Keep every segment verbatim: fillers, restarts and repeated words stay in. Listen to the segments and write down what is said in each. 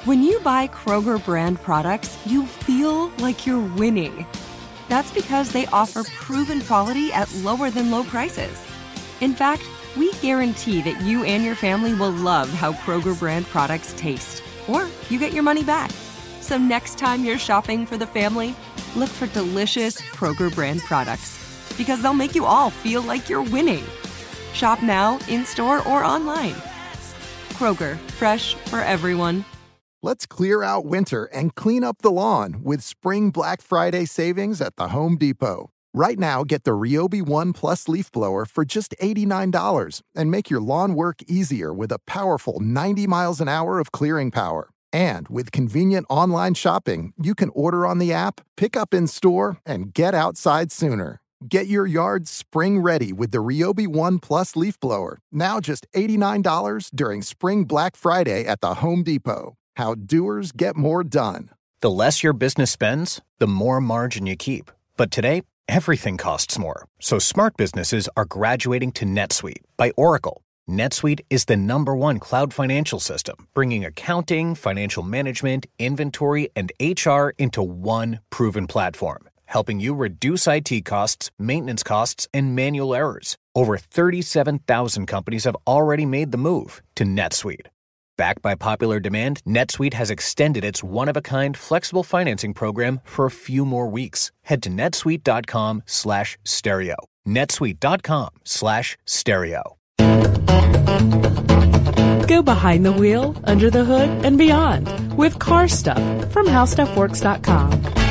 When you buy Kroger brand products, you feel like you're winning. That's because they offer proven quality at lower than low prices. In fact, we guarantee that you and your family will love how Kroger brand products taste, or you get your money back. So next time you're shopping for the family, look for delicious Kroger brand products, because they'll make you all feel like you're winning. Shop now, in-store, or online. Kroger, fresh for everyone. Let's clear out winter and clean up the lawn with spring Black Friday savings at the Home Depot. Right now, get the Ryobi One Plus leaf blower for just eighty-nine dollars and make your lawn work easier with a powerful ninety miles an hour of clearing power. And with convenient online shopping, you can order on the app, pick up in store, and get outside sooner. Get your yard spring ready with the Ryobi One Plus leaf blower, now just eighty-nine dollars during Spring Black Friday at the Home Depot. How doers get more done. The less your business spends, the more margin you keep. But today, everything costs more. So smart businesses are graduating to NetSuite by Oracle. NetSuite is the number one cloud financial system, bringing accounting, financial management, inventory, and H R into one proven platform, helping you reduce I T costs, maintenance costs, and manual errors. Over thirty-seven thousand companies have already made the move to NetSuite. Backed by popular demand, NetSuite has extended its one-of-a-kind flexible financing program for a few more weeks. Head to netsuite.com slash stereo. netsuite.com slash stereo. Go behind the wheel, under the hood, and beyond with Car Stuff from how stuff works dot com.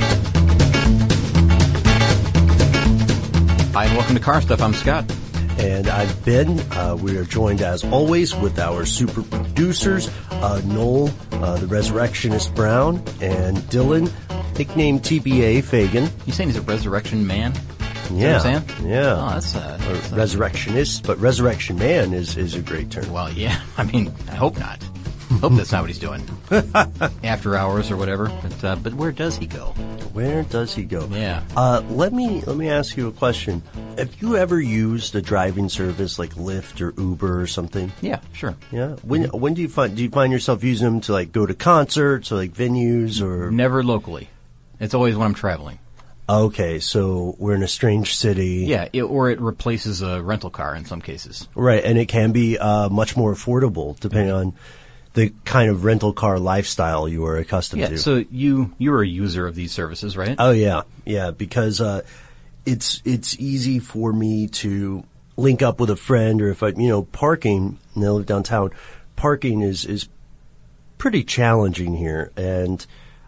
Hi, and welcome to Car Stuff. I'm Scott. And I'm Ben. Uh, we are joined, as always, with our super producers, uh, Noel, uh, the Resurrectionist Brown, and Dylan, nicknamed T B A Fagan. You saying he's a resurrection man? Is Yeah. that what I'm saying? Yeah. Oh, that's, uh, that's uh, Resurrectionist, but Resurrection Man is, is a great term. Well, yeah. I mean, I hope not. I hope that's not what he's doing. After hours or whatever. But, uh, but where does he go? Where does he go? Yeah. Uh, let me let me ask you a question. Have you ever used a driving service like Lyft or Uber or something? Yeah, sure. Yeah. When when do you find do you find yourself using them to like go to concerts or like venues or? Never locally. It's always when I'm traveling. Okay, so we're in a strange city. Yeah, it, or it replaces a rental car in some cases. Right, and it can be uh, much more affordable depending on the kind of rental car lifestyle you are accustomed yeah, to. So you you're a user of these services, right? Oh yeah, yeah, because uh, it's it's easy for me to link up with a friend, or if I you know parking. And I live downtown. Parking is is pretty challenging here, and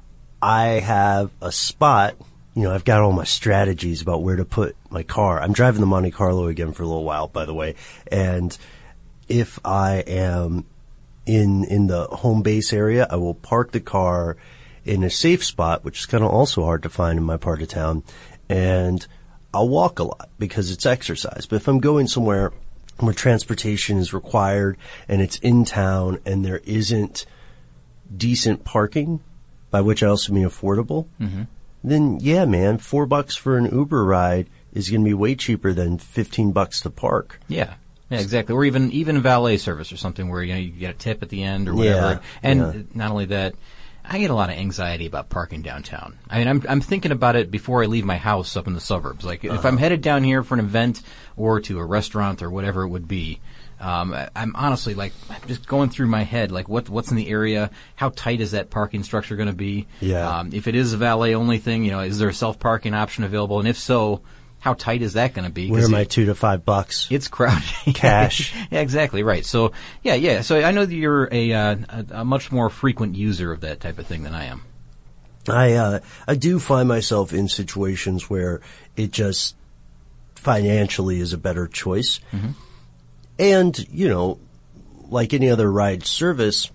I have a spot. You know, I've got all my strategies about where to put my car. I'm driving the Monte Carlo again for a little while, by the way, and if I am in in the home base area, I will park the car in a safe spot, which is kind of also hard to find in my part of town, and I'll walk a lot because it's exercise. But if I'm going somewhere where transportation is required and it's in town and there isn't decent parking, by which I also mean affordable, mm-hmm. then yeah, man, four bucks for an Uber ride is going to be way cheaper than fifteen bucks to park. Yeah. Yeah, exactly. Or even even valet service or something where you know you get a tip at the end or whatever. Yeah, and yeah. not only that, I get a lot of anxiety about parking downtown. I mean, I'm I'm thinking about it before I leave my house up in the suburbs. Like uh-huh. if I'm headed down here for an event or to a restaurant or whatever it would be, um, I, I'm honestly like just going through my head like what what's in the area, how tight is that parking structure going to be? Yeah. Um, if it is a valet only thing, you know, is there a self parking option available? And if so, how tight is that going to be? Where are my it, two to five bucks? It's crowded. Cash. Yeah, exactly, right. So, yeah, yeah. So I know that you're a, uh, a, a much more frequent user of that type of thing than I am. I, uh, I do find myself in situations where it just financially is a better choice. Mm-hmm. And, you know, like any other ride service,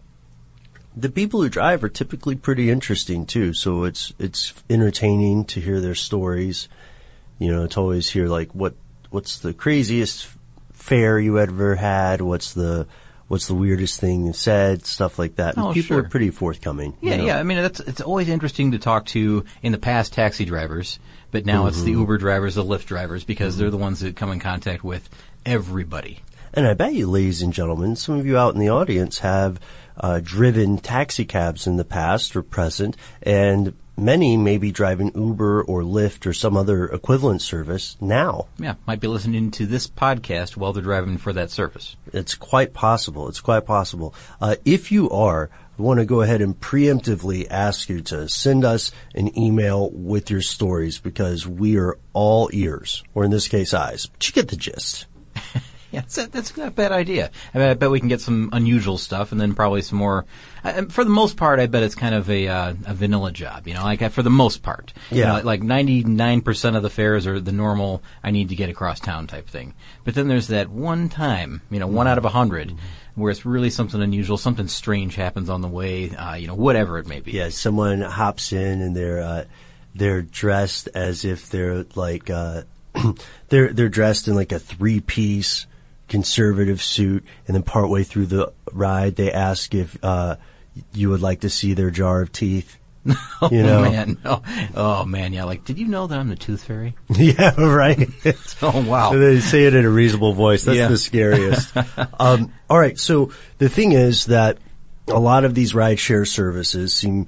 the people who drive are typically pretty interesting too. So it's, it's entertaining to hear their stories. You know, to always hear like what what's the craziest fare you ever had, what's the what's the weirdest thing you said, stuff like that. And oh, people sure. are pretty forthcoming. Yeah, you know? yeah. I mean, that's it's always interesting to talk to in the past taxi drivers, but now mm-hmm. it's the Uber drivers, the Lyft drivers, because mm-hmm. they're the ones that come in contact with everybody. And I bet you, ladies and gentlemen, some of you out in the audience have uh, driven taxi cabs in the past or present, and many may be driving Uber or Lyft or some other equivalent service now. Yeah, might be listening to this podcast while they're driving for that service. It's quite possible. It's quite possible. Uh, if you are, I want to go ahead and preemptively ask you to send us an email with your stories, because we are all ears, or in this case, eyes. But you get the gist. Yeah, that's, that's not a bad idea. I mean, I bet we can get some unusual stuff, and then probably some more. Uh, for the most part, I bet it's kind of a uh, a vanilla job. You know, like uh, for the most part. Yeah. You know, like ninety-nine percent of the fares are the normal, I need to get across town type thing. But then there's that one time, you know, one out of a hundred, where it's really something unusual, something strange happens on the way, uh, you know, whatever it may be. Yeah, someone hops in and they're uh, they're dressed as if they're like uh, they're they're dressed in like a three piece conservative suit, and then partway through the ride they ask if uh, you would like to see their jar of teeth. Oh, you know? man. Oh, oh, man. Yeah. Like, did you know that I'm the tooth fairy? Yeah, right. Oh, wow. So they say it in a reasonable voice. That's Yeah. the scariest. um, all right. So the thing is that a lot of these rideshare services seem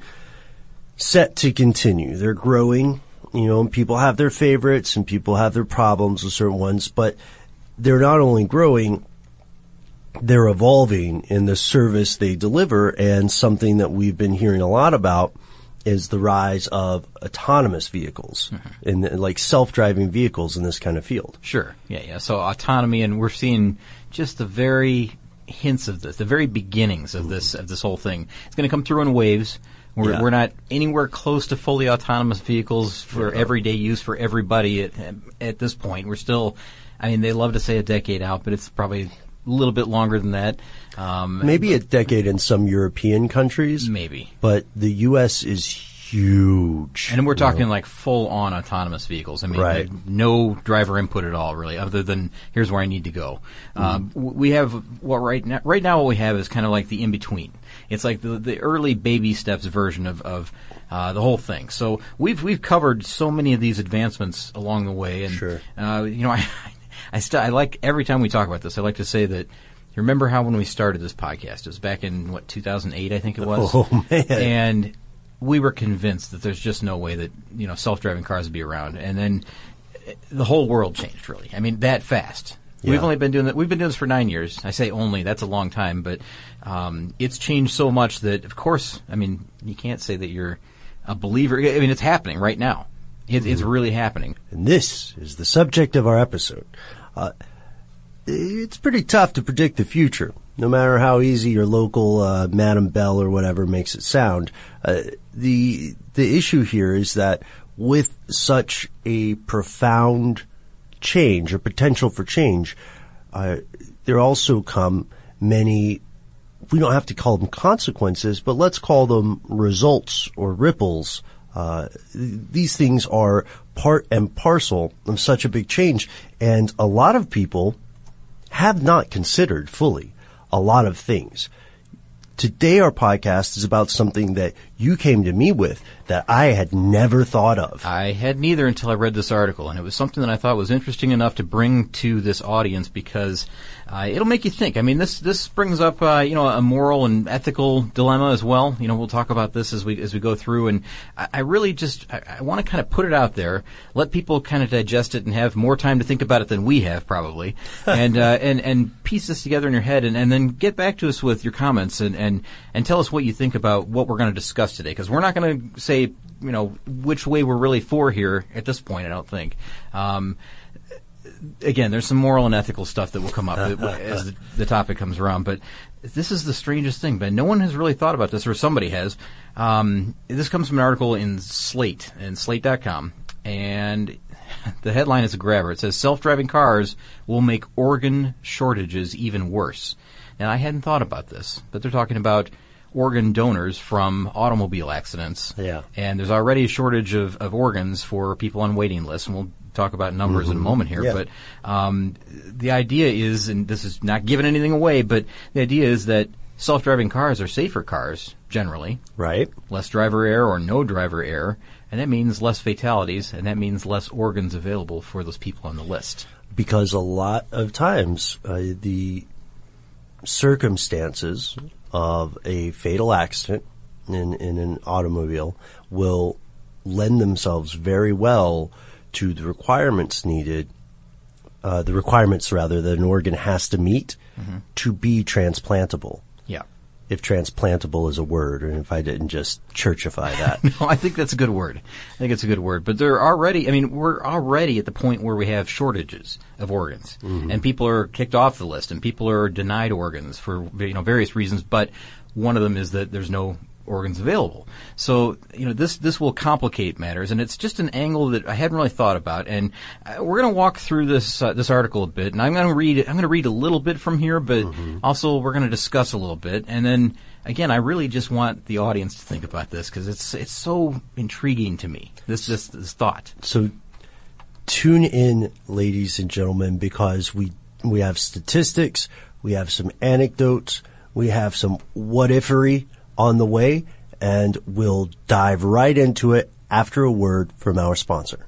set to continue. They're growing, you know, and people have their favorites and people have their problems with certain ones, but they're not only growing, they're evolving in the service they deliver. And something that we've been hearing a lot about is the rise of autonomous vehicles, mm-hmm. and like self-driving vehicles in this kind of field. Sure. Yeah, yeah. So autonomy, and we're seeing just the very hints of this, the very beginnings of this of this whole thing. It's going to come through in waves. We're, Yeah. we're not anywhere close to fully autonomous vehicles for everyday use for everybody at, at this point. We're still, I mean, they love to say a decade out, but it's probably a little bit longer than that. Um, Maybe a decade in some European countries. Maybe. But the U S is huge. And we're you talking know. like full-on autonomous vehicles. I mean, Right. like, no driver input at all, really, other than here's where I need to go. Um, w- we have what right now. Right now, what we have is kind of like the in-between. It's like the the early baby steps version of of uh, the whole thing. So we've we've covered so many of these advancements along the way, and Sure. uh, you know, I I, st- I like every time we talk about this. I like to say that. You remember how when we started this podcast, it was back in what two thousand eight, I think it was. Oh, man. And we were convinced that there's just no way that, you know, self-driving cars would be around. And then uh, the whole world changed, really. I mean, that fast. Yeah. We've only been doing that. We've been doing this for nine years. I say only. That's a long time. But um, it's changed so much that, of course, I mean, you can't say that you're a believer. I mean, it's happening right now. It, it's really happening. And this is the subject of our episode. Uh, it's pretty tough to predict the future, no matter how easy your local uh, Madam Bell or whatever makes it sound. Uh, the the issue here is that with such a profound change or potential for change, uh, there also come many, we don't have to call them consequences, but let's call them results or ripples. Uh, these things are part and parcel of such a big change, and a lot of people have not considered fully a lot of things. Today our podcast is about something that you came to me with that I had never thought of. I had neither until I read this article, and it was something that I thought was interesting enough to bring to this audience because uh, it'll make you think. I mean, this this brings up uh, you know a moral and ethical dilemma as well. You know, we'll talk about this as we as we go through, and I, I really just I, I want to kind of put it out there, let people kind of digest it and have more time to think about it than we have probably, and uh, and and piece this together in your head, and, and then get back to us with your comments and and and tell us what you think about what we're going to discuss today, because we're not going to say, you know, which way we're really for here at this point, I don't think. Um, again, there's some moral and ethical stuff that will come up as the, the topic comes around, but this is the strangest thing, but no one has really thought about this, or somebody has. Um, this comes from an article in Slate, in slate dot com, and the headline is a grabber. It says, self-driving cars will make organ shortages even worse. Now, I hadn't thought about this, but they're talking about organ donors from automobile accidents. Yeah. And there's already a shortage of, of organs for people on waiting lists, and we'll talk about numbers mm-hmm. in a moment here. Yeah. But um, the idea is, and this is not giving anything away, but the idea is that self-driving cars are safer cars, generally. Right. Less driver error or no driver error, and that means less fatalities, and that means less organs available for those people on the list. because a lot of times uh, the circumstances of a fatal accident in, in an automobile will lend themselves very well to the requirements needed, uh, the requirements rather that an organ has to meet mm-hmm. to be transplantable. Yeah. If transplantable is a word, or if I didn't just churchify that. No, I think that's a good word. I think it's a good word. But they're already, I mean, we're already at the point where we have shortages of organs. Mm-hmm. And people are kicked off the list, and people are denied organs for, you know, various reasons. But one of them is that there's no organs available. So, you know, this this will complicate matters, and it's just an angle that I hadn't really thought about. And uh, we're going to walk through this uh, this article a bit, and I'm going to read it. I'm going to read a little bit from here, but mm-hmm. also we're going to discuss a little bit. And then again, I really just want the audience to think about this because it's it's so intriguing to me. This this this thought. So, tune in, ladies and gentlemen, because we we have statistics, we have some anecdotes, we have some what-ifery on the way, and we'll dive right into it after a word from our sponsor.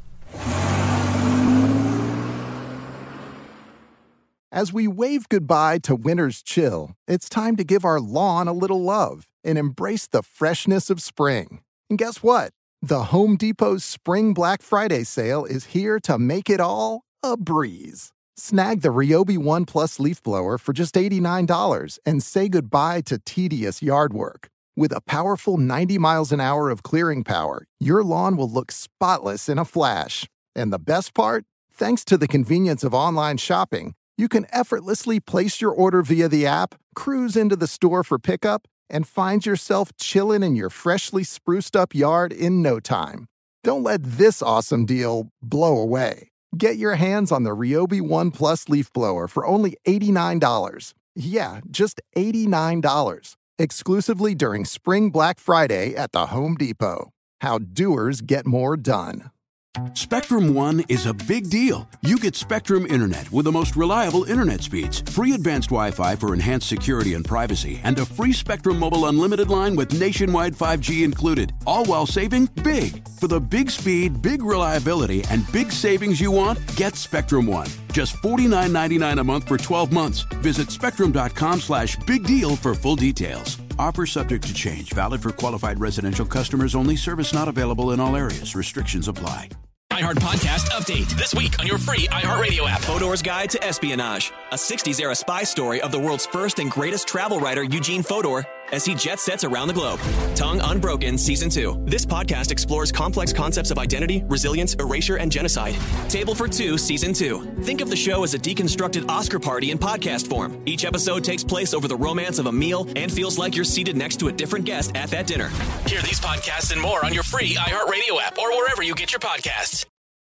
As we wave goodbye to winter's chill, it's time to give our lawn a little love and embrace the freshness of spring. And guess what? The Home Depot's Spring Black Friday sale is here to make it all a breeze. Snag the Ryobi One Plus leaf blower for just eighty-nine dollars and say goodbye to tedious yard work. With a powerful ninety miles an hour of clearing power, your lawn will look spotless in a flash. And the best part? Thanks to the convenience of online shopping, you can effortlessly place your order via the app, cruise into the store for pickup, and find yourself chilling in your freshly spruced up yard in no time. Don't let this awesome deal blow away. Get your hands on the Ryobi One Plus leaf blower for only eighty-nine dollars. Yeah, just eighty-nine dollars. Exclusively during Spring Black Friday at the Home Depot. How doers get more done. Spectrum One is a big deal. You get Spectrum Internet with the most reliable internet speeds, free advanced Wi-Fi for enhanced security and privacy, and a free Spectrum Mobile Unlimited line with nationwide five G included, all while saving big. For the big speed, big reliability, and big savings you want, get Spectrum One. Just forty-nine ninety-nine a month for twelve months. Visit spectrum.com slash big deal for full details. Offer subject to change. Valid for qualified residential customers only. Service not available in all areas. Restrictions apply. iHeart Podcast Update. This week on your free iHeartRadio app. Fodor's Guide to Espionage. A sixties-era spy story of the world's first and greatest travel writer, Eugene Fodor, as he jet sets around the globe. Tongue Unbroken Season two. This podcast explores complex concepts of identity, resilience, erasure, and genocide. Table for Two Season two. Think of the show as a deconstructed Oscar party in podcast form. Each episode takes place over the romance of a meal and feels like you're seated next to a different guest at that dinner. Hear these podcasts and more on your free iHeartRadio app or wherever you get your podcasts.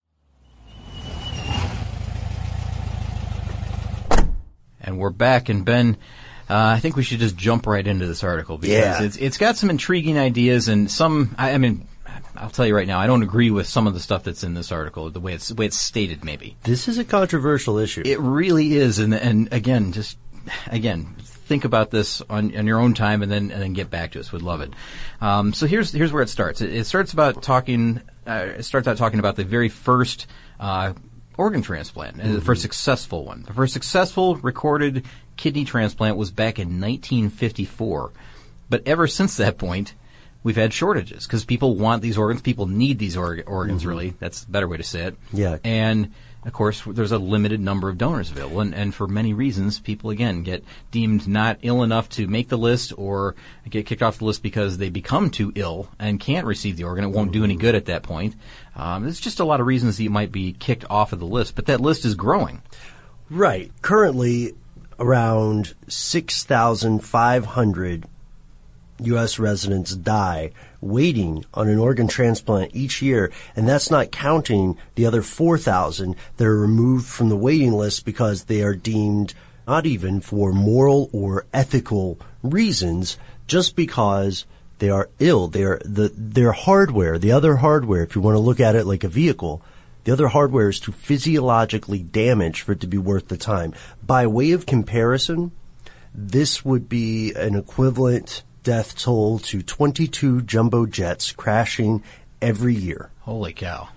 And we're back, and Ben, uh, I think we should just jump right into this article because yeah. it's it's got some intriguing ideas and some. I, I mean, I'll tell you right now, I don't agree with some of the stuff that's in this article, the way it's the way it's stated. Maybe this is a controversial issue. It really is, and and again, just again, think about this on, on your own time, and then and then get back to us. We'd love it. Um, so here's here's where it starts. It, it starts about talking. Uh, it starts out talking about the very first. Uh, organ transplant, mm-hmm. the first successful one. The first successful recorded kidney transplant was back in nineteen fifty-four. But ever since that point, we've had shortages because people want these organs. People need these org- organs, mm-hmm. really. That's a better way to say it. Yeah. And, of course, there's a limited number of donors available. And, and for many reasons, people, again, get deemed not ill enough to make the list or get kicked off the list because they become too ill and can't receive the organ. It won't do any good at that point. Um, there's just a lot of reasons that you might be kicked off of the list. But that list is growing. Right. Currently, around six thousand five hundred U S residents die waiting on an organ transplant each year, and that's not counting the other four thousand that are removed from the waiting list because they are deemed not even for moral or ethical reasons, just because they are ill. They are the their hardware, the other hardware, if you want to look at it like a vehicle, the other hardware is too physiologically damaged for it to be worth the time. By way of comparison, this would be an equivalent death toll to twenty-two jumbo jets crashing every year. Holy cow.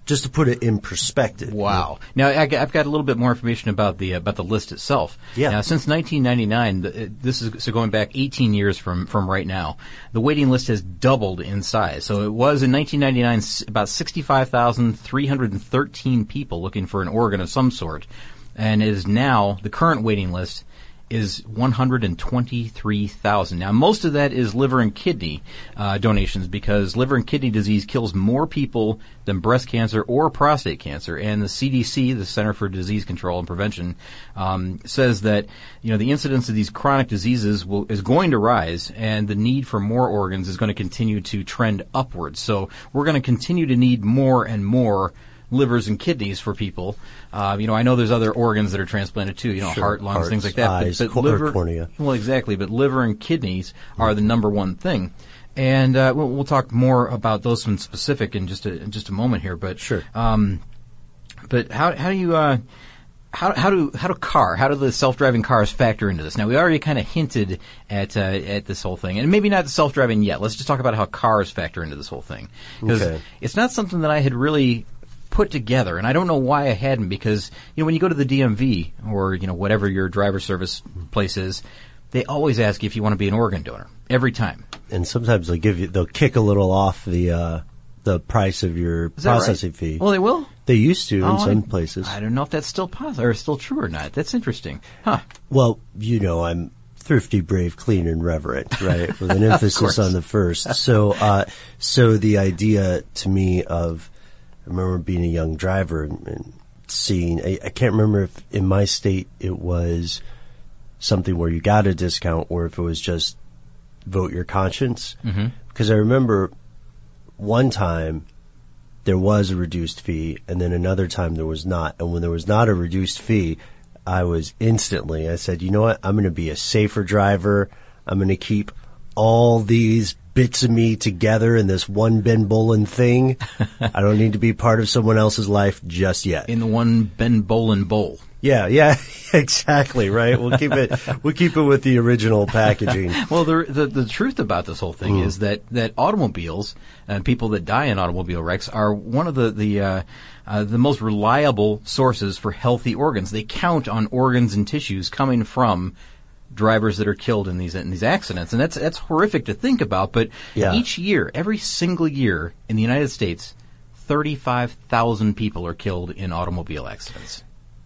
just to put it in perspective. Wow. Now, I, I've got a little bit more information about the about the list itself. Yeah. Now, since nineteen ninety-nine, the, this is so going back eighteen years from, from right now, the waiting list has doubled in size. So it was in nineteen ninety-nine about sixty-five thousand three hundred thirteen people looking for an organ of some sort. And it is now, the current waiting list is one hundred twenty-three thousand. Now, most of that is liver and kidney uh, donations because liver and kidney disease kills more people than breast cancer or prostate cancer. And the C D C, the Center for Disease Control and Prevention, um, says that you know the incidence of these chronic diseases will, is going to rise, and the need for more organs is going to continue to trend upwards. So we're going to continue to need more and more livers and kidneys for people. Uh, you know, I know there's other organs that are transplanted too, you know, Sure. heart, lungs, Hearts, things like that. eyes, but, but cor- liver, or cornea. well, exactly. But liver and kidneys are the number one thing. And uh, we'll, we'll talk more about those in specific in just a, in just a moment here. But Sure. Um, but how how do you uh, how how do how do car how do the self-driving cars factor into this? Now we already kind of hinted at uh, at this whole thing, and maybe not the self-driving yet. Let's just talk about how cars factor into this whole thing, because Okay. it's not something that I had really put together, and I don't know why I hadn't, because you know when you go to the D M V or you know whatever your driver service place is, they always ask you if you want to be an organ donor every time. And sometimes they'll give you, they'll kick a little off the uh, the price of your Is that right? processing fee. Well, they will. They used to in Oh, some I, places. I don't know if that's still possible or still true or not. That's interesting, huh? Well, you know, I'm thrifty, brave, clean, and reverent, right? With an emphasis course. on the first. So, uh, so the idea to me of, I remember being a young driver and, and seeing, I, I can't remember if in my state it was something where you got a discount or if it was just vote your conscience. Mm-hmm. Because I remember one time there was a reduced fee and then another time there was not. And when there was not a reduced fee, I was instantly, I said, you know what? I'm going to be a safer driver. I'm going to keep all these bits of me together in this one Ben Bolin thing. I don't need to be part of someone else's life just yet. In the one Ben Bolin bowl. Yeah, yeah, exactly, right? We'll keep it, we'll keep it with the original packaging. Well, the, the the truth about this whole thing Mm. is that, that automobiles and people that die in automobile wrecks are one of the the uh, uh, the most reliable sources for healthy organs. They count on organs and tissues coming from drivers that are killed in these in these accidents, and that's that's horrific to think about. But Yeah. each year, every single year in the United States, thirty-five thousand people are killed in automobile accidents.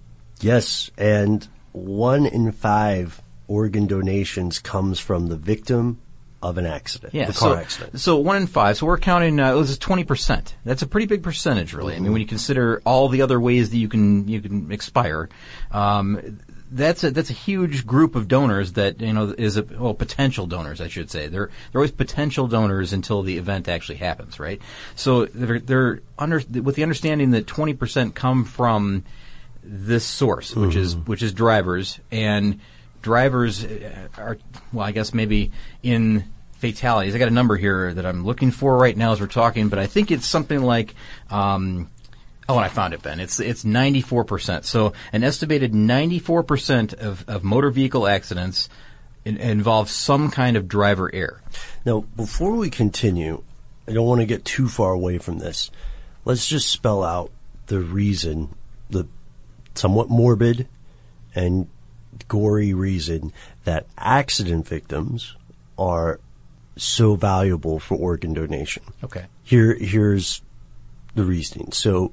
Yes, and one in five organ donations comes from the victim of an accident, Yeah, the car so, accident. So one in five. So we're counting. Uh, this is twenty percent. That's a pretty big percentage, really. I mean, when you consider all the other ways that you can you can expire, um, that's a that's a huge group of donors that you know is a well potential donors, I should say. They're they're always potential donors until the event actually happens, right? So they're they're under with the understanding that twenty percent come from this source, which is which is drivers, and drivers are, well, I guess maybe in fatalities. I got a number here that I'm looking for right now as we're talking, but I think it's something like, um, oh, and I found it, Ben. It's it's ninety-four percent. So an estimated ninety-four percent of, of motor vehicle accidents in, involve some kind of driver error. Now, before we continue, I don't want to get too far away from this. Let's just spell out the reason, the somewhat morbid and gory reason that accident victims are so valuable for organ donation. Okay. Here, here's the reasoning. So,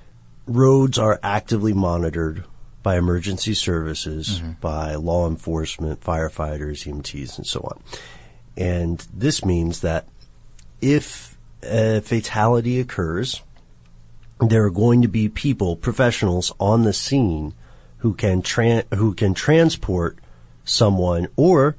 roads are actively monitored by emergency services, mm-hmm. by law enforcement, firefighters, E M Ts, and so on. And this means that if a fatality occurs, there are going to be people, professionals on the scene who can tran- who can transport someone, or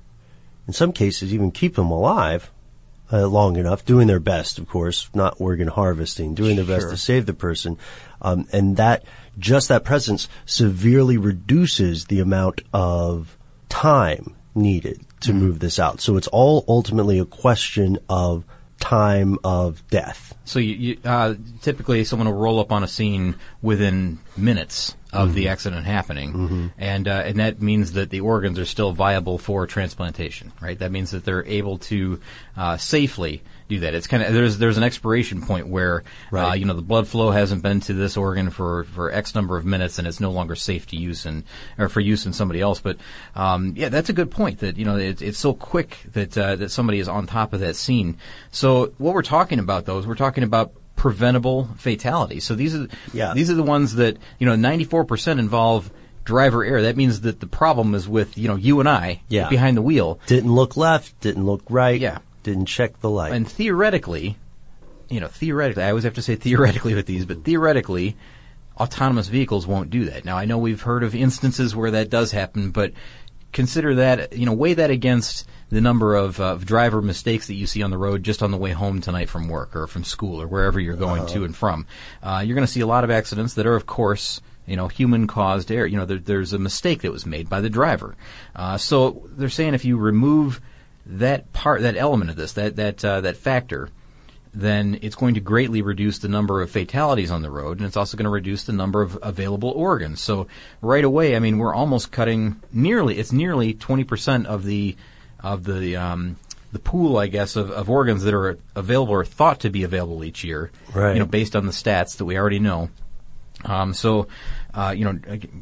in some cases even keep them alive uh, long enough, doing their best, of course, not organ harvesting, doing their best Sure. to save the person. Um, and that, just that presence severely reduces the amount of time needed to Mm-hmm. move this out. So it's all ultimately a question of time of death. So you, you, uh, typically someone will roll up on a scene within minutes of Mhm. the accident happening, Mhm. and uh, and that means that the organs are still viable for transplantation, right? That means that they're able to uh, safely do that. It's kind of there's there's an expiration point where Right. uh, you know the blood flow hasn't been to this organ for, for X number of minutes, and it's no longer safe to use in or for use in somebody else. But um, yeah, that's a good point. That you know it, it's so quick that uh, that somebody is on top of that scene. So what we're talking about, though, is we're talking about preventable fatalities. So these are Yeah. these are the ones that you know ninety-four percent involve driver error. That means that the problem is with you know you and I Yeah. behind the wheel. Didn't look left, didn't look right. Yeah. Didn't check the light. And theoretically, you know, theoretically, I always have to say theoretically with these, but theoretically, autonomous vehicles won't do that. Now, I know we've heard of instances where that does happen, but consider that, you know, weigh that against the number of, uh, of driver mistakes that you see on the road just on the way home tonight from work or from school or wherever you're going Uh-huh. to and from. Uh, you're going to see a lot of accidents that are, of course, you know, human-caused error. You know, there, there's a mistake that was made by the driver. Uh, so they're saying if you remove that part, that element of this, that that uh, that factor, then it's going to greatly reduce the number of fatalities on the road, and it's also going to reduce the number of available organs. So right away, I mean, we're almost cutting nearly, it's nearly twenty percent of the of the um, the pool, I guess, of, of organs that are available or thought to be available each year. Right. You know, based on the stats that we already know. Um, so, uh, you know.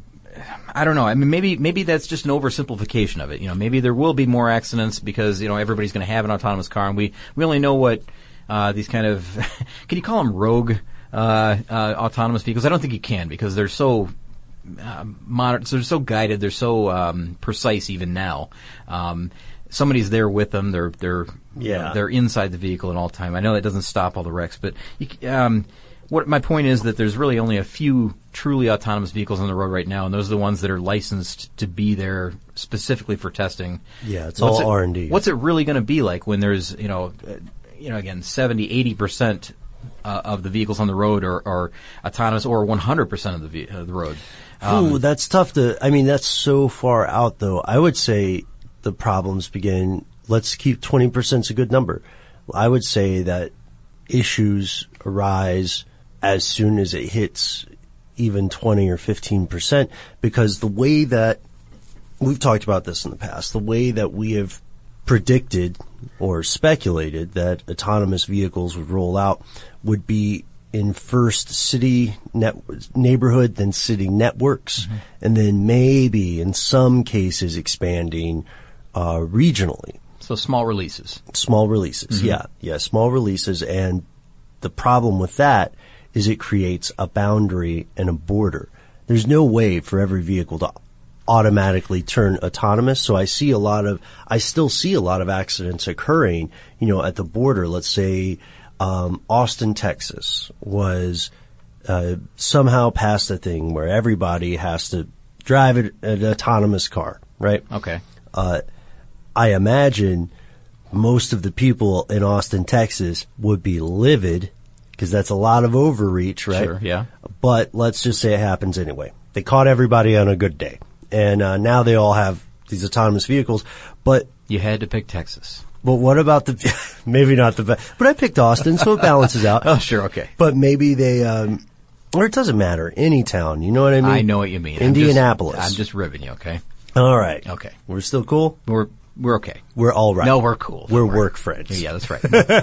I don't know. I mean, maybe maybe that's just an oversimplification of it. You know, maybe there will be more accidents because you know everybody's going to have an autonomous car, and we we only know what uh, these kind of can you call them rogue uh, uh, autonomous vehicles? I don't think you can because they're so uh, modern, so they're so guided, they're so um, precise even now. Um, somebody's there with them. They're they're Yeah. they're inside the vehicle at all time. I know that doesn't stop all the wrecks, but you, c- um, what my point is that there's really only a few truly autonomous vehicles on the road right now, and those are the ones that are licensed to be there specifically for testing. Yeah, it's What's all it- R and D. What's it really going to be like when there's, you know, uh, you know, again, seventy, eighty percent uh, of the vehicles on the road are, are autonomous, or one hundred percent of the ve- uh, the road? Um, Ooh, that's tough to, I mean, that's so far out though. I would say the problems begin, let's keep twenty percent is a good number. I would say that issues arise as soon as it hits even twenty or fifteen percent, because the way that, we've talked about this in the past, the way that we have predicted or speculated that autonomous vehicles would roll out would be in first city net, neighborhood, then city networks, Mm-hmm. and then maybe in some cases expanding uh, regionally. so small releases. Small releases, Mm-hmm. yeah, yeah, small releases. And the problem with that is it creates a boundary and a border. There's no way for every vehicle to automatically turn autonomous. So I see a lot of, I still see a lot of accidents occurring, you know, at the border. Let's say, um, Austin, Texas was, uh, somehow passed a thing where everybody has to drive an, an autonomous car, right? Okay. Uh, I imagine most of the people in Austin, Texas would be livid because that's a lot of overreach, right? Sure, yeah. But let's just say it happens anyway. They caught everybody on a good day. And uh, now they all have these autonomous vehicles. But You had to pick Texas. but what about the, maybe not the best, but I picked Austin, so it balances out. Oh, sure, okay. But maybe they, um, or it doesn't matter, any town, you know what I mean? I know what you mean. I'm Indianapolis. just, I'm just ribbing you, okay? All right. Okay. We're still cool? We're we're okay. We're all right. No, we're cool. We're Don't worry. work friends. Yeah, that's right.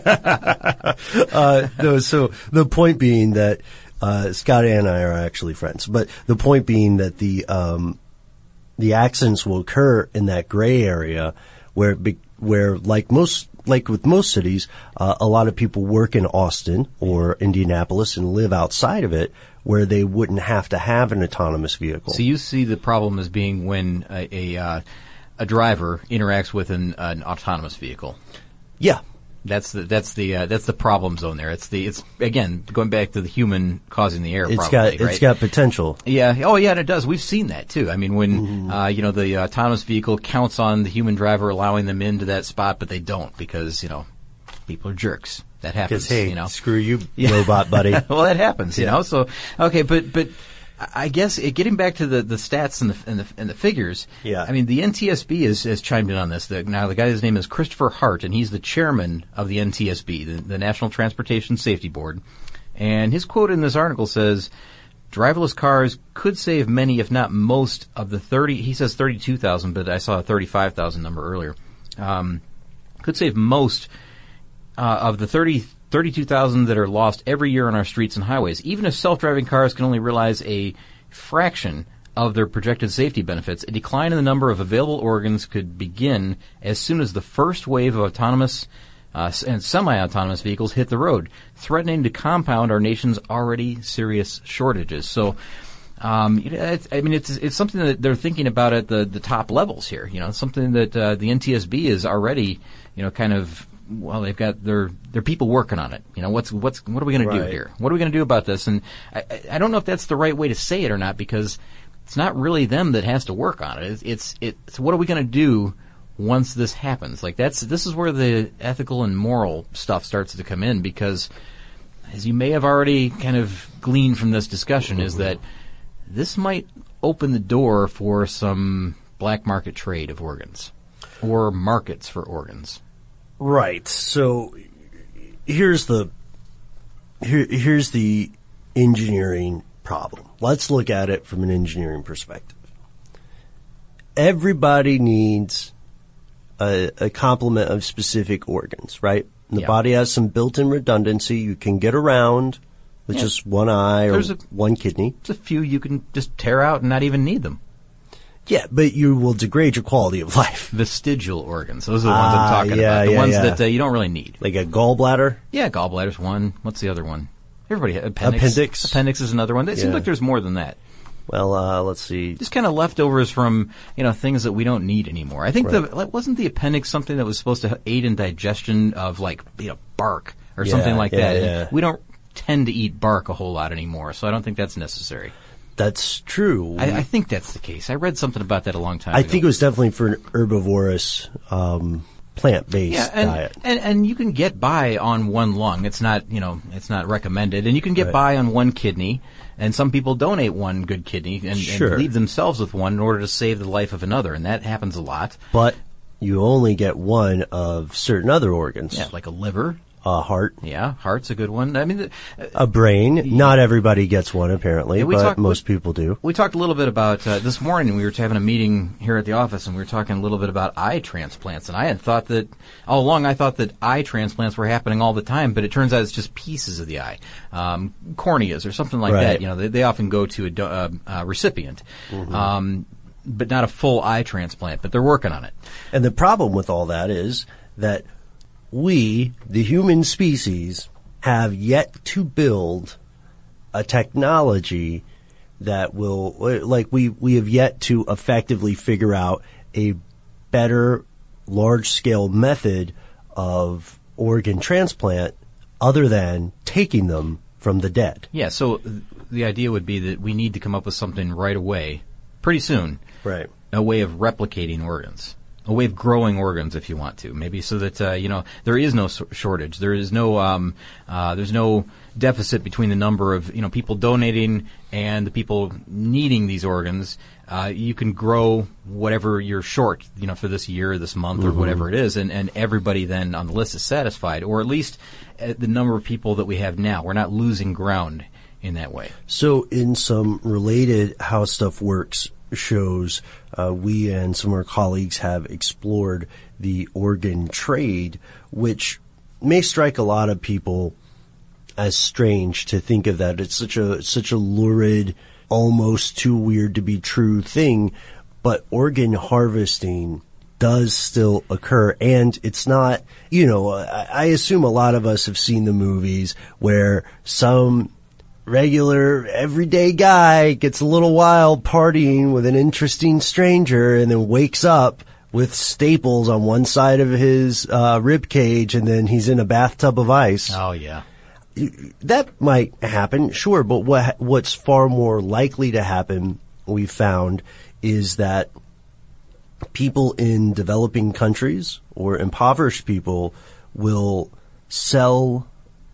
uh, no, so the point being that uh, Scott and I are actually friends, but the point being that the um, the accidents will occur in that gray area where it be, where like most like with most cities, uh, a lot of people work in Austin or Indianapolis and live outside of it, where they wouldn't have to have an autonomous vehicle. So you see the problem as being when a a, uh, a driver interacts with an, an autonomous vehicle. Yeah. That's the that's the uh, that's the problem zone there. It's the it's again going back to the human causing the error. It's probably, got right? it's got potential. Yeah. Oh, yeah. And it does. We've seen that too. I mean, when Mm-hmm. uh, you know the uh, autonomous vehicle counts on the human driver allowing them into that spot, but they don't because you know people are jerks. That happens. Because hey, you know, screw you, Yeah. robot buddy. well, that happens. You Yeah. know. So okay, but but I guess it, getting back to the, the stats and the, and the and the figures. Yeah. I mean, the N T S B has, has chimed in on this. The, now, the guy's name is Christopher Hart, and he's the chairman of the N T S B, the, the National Transportation Safety Board. And his quote in this article says, driverless cars could save many, if not most, of the thirty. He says thirty-two thousand, but I saw a thirty-five thousand number earlier. Um, could save most uh, of the thirty, thirty-two thousand that are lost every year on our streets and highways. Even if self-driving cars can only realize a fraction of their projected safety benefits, a decline in the number of available organs could begin as soon as the first wave of autonomous uh, and semi-autonomous vehicles hit the road, threatening to compound our nation's already serious shortages. So, um, it's, I mean, it's it's something that they're thinking about at the, the top levels here. You know, something that uh, the N T S B is already, you know, kind of. Well, they've got their their people working on it. You know, what's what's what are we going to do here? What are we going to do about this? And I, I don't know if that's the right way to say it or not, because it's not really them that has to work on it. It's it's, it's what are we going to do once this happens? Like that's this is where the ethical and moral stuff starts to come in, because as you may have already kind of gleaned from this discussion, is that this might open the door for some black market trade of organs or markets for organs. Right. So here's the here, here's the engineering problem. Let's look at it from an engineering perspective. Everybody needs a, a complement of specific organs, right? And the yeah. body has some built-in redundancy. You can get around with yeah. just one eye or There's a, one kidney. There's a few you can just tear out and not even need them. Yeah, but you will degrade your quality of life. Vestigial organs. Those are the ones ah, I'm talking yeah, about. The yeah, ones yeah. that uh, you don't really need. Like a gallbladder? Yeah, gallbladder's one. What's the other one? Everybody has appendix. Appendix. Appendix is another one. It yeah. seems like there's more than that. Well, uh, let's see. Just kind of leftovers from, you know, things that we don't need anymore. I think right. the wasn't the appendix something that was supposed to aid in digestion of, like, you know, bark or yeah, something like yeah, that. Yeah. And we don't tend to eat bark a whole lot anymore, so I don't think that's necessary. That's true. I, I think that's the case. I read something about that a long time I ago. I think it was definitely for an herbivorous, um, plant-based yeah, and, diet. And, and you can get by on one lung. It's not, you know, it's not recommended. And you can get right. by on one kidney. And some people donate one good kidney and, sure. and leave themselves with one in order to save the life of another. And that happens a lot. But you only get one of certain other organs. Yeah, like a liver. A heart. Yeah, heart's a good one. I mean, uh, a brain. Not everybody gets one, apparently, yeah, but talked, most we, people do. We talked a little bit about uh, this morning. We were having a meeting here at the office, and we were talking a little bit about eye transplants. And I had thought that all along, I thought that eye transplants were happening all the time, but it turns out it's just pieces of the eye, um, corneas or something like right. that. You know, they, they often go to a do, uh, uh, recipient. Mm-hmm. Um, but not a full eye transplant, but they're working on it. And the problem with all that is that we, the human species, have yet to build a technology that will, like we, we have yet to effectively figure out a better large-scale method of organ transplant other than taking them from the dead. Yeah, so the idea would be that we need to come up with something right away, pretty soon, right? A way of replicating organs. A way of growing organs, if you want to, maybe so that uh, you know there is no so- shortage, there is no um, uh, there's no deficit between the number of you know people donating and the people needing these organs. Uh, you can grow whatever you're short, you know, for this year, this month, mm-hmm. or whatever it is, and, and everybody then on the list is satisfied, or at least uh, the number of people that we have now. We're not losing ground in that way. So, in some related How Stuff Works shows, uh, we and some of our colleagues have explored the organ trade, which may strike a lot of people as strange to think of that. It's such a such a lurid, almost too weird to be true thing, but organ harvesting does still occur, and it's not, you know, I, I assume a lot of us have seen the movies where some regular, everyday guy gets a little wild partying with an interesting stranger and then wakes up with staples on one side of his uh, rib cage, and then he's in a bathtub of ice. Oh, yeah. That might happen, sure, but what what's far more likely to happen, we've found, is that people in developing countries or impoverished people will sell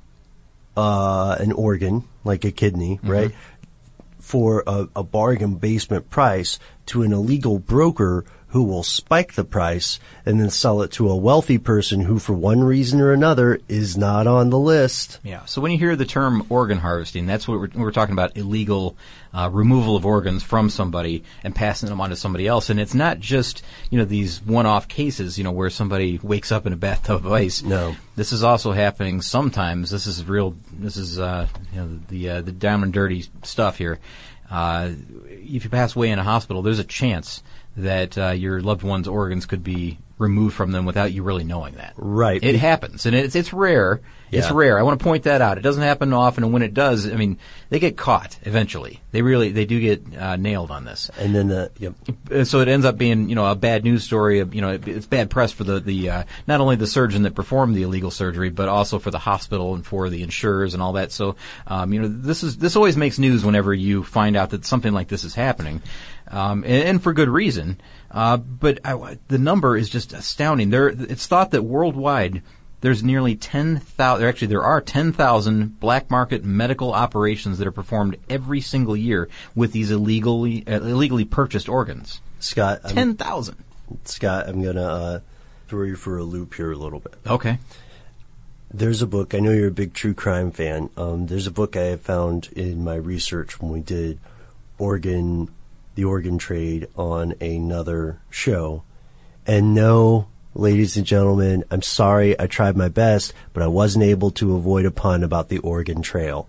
uh, an organ, like a kidney, mm-hmm. right, for a, a bargain basement price to an illegal broker who will spike the price and then sell it to a wealthy person who, for one reason or another, is not on the list. Yeah. So when you hear the term organ harvesting, that's what we're, we're talking about: illegal uh, removal of organs from somebody and passing them on to somebody else. And it's not just, you know, these one-off cases, you know, where somebody wakes up in a bathtub of ice. No. This is also happening sometimes. This is real. This is uh, you know, the uh, the down and dirty stuff here. Uh, if you pass away in a hospital, there's a chance that uh, your loved one's organs could be removed from them without you really knowing that. Right. It happens, and it's it's rare. It's Yeah. rare. I want to point that out. It doesn't happen often, and when it does, I mean, they get caught eventually. They really, they do get uh, nailed on this. And then, uh, yep. Uh, So it ends up being, you know, a bad news story. You know, it, it's bad press for the the uh, not only the surgeon that performed the illegal surgery, but also for the hospital and for the insurers and all that. So, um, you know, this is this always makes news whenever you find out that something like this is happening, um, and, and for good reason. Uh, but I, the number is just astounding. There, it's thought that worldwide there's nearly ten thousand. Actually, there are ten thousand black market medical operations that are performed every single year with these illegally uh, illegally purchased organs. Scott, I'm- Ten thousand. Scott, I'm going to uh, throw you for a loop here a little bit. Okay. There's a book, I know you're a big true crime fan. Um, there's a book I have found in my research when we did organ, the organ trade on another show. And no, ladies and gentlemen, I'm sorry, I tried my best, but I wasn't able to avoid a pun about the Oregon Trail.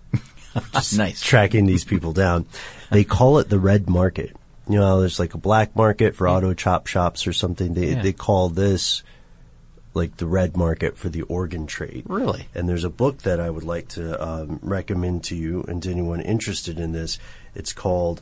Nice. Tracking these people down. They call it the red market. You know, there's like a black market for auto chop shops or something. They Yeah. they call this like the red market for the organ trade. Really? And there's a book that I would like to um, recommend to you and to anyone interested in this. It's called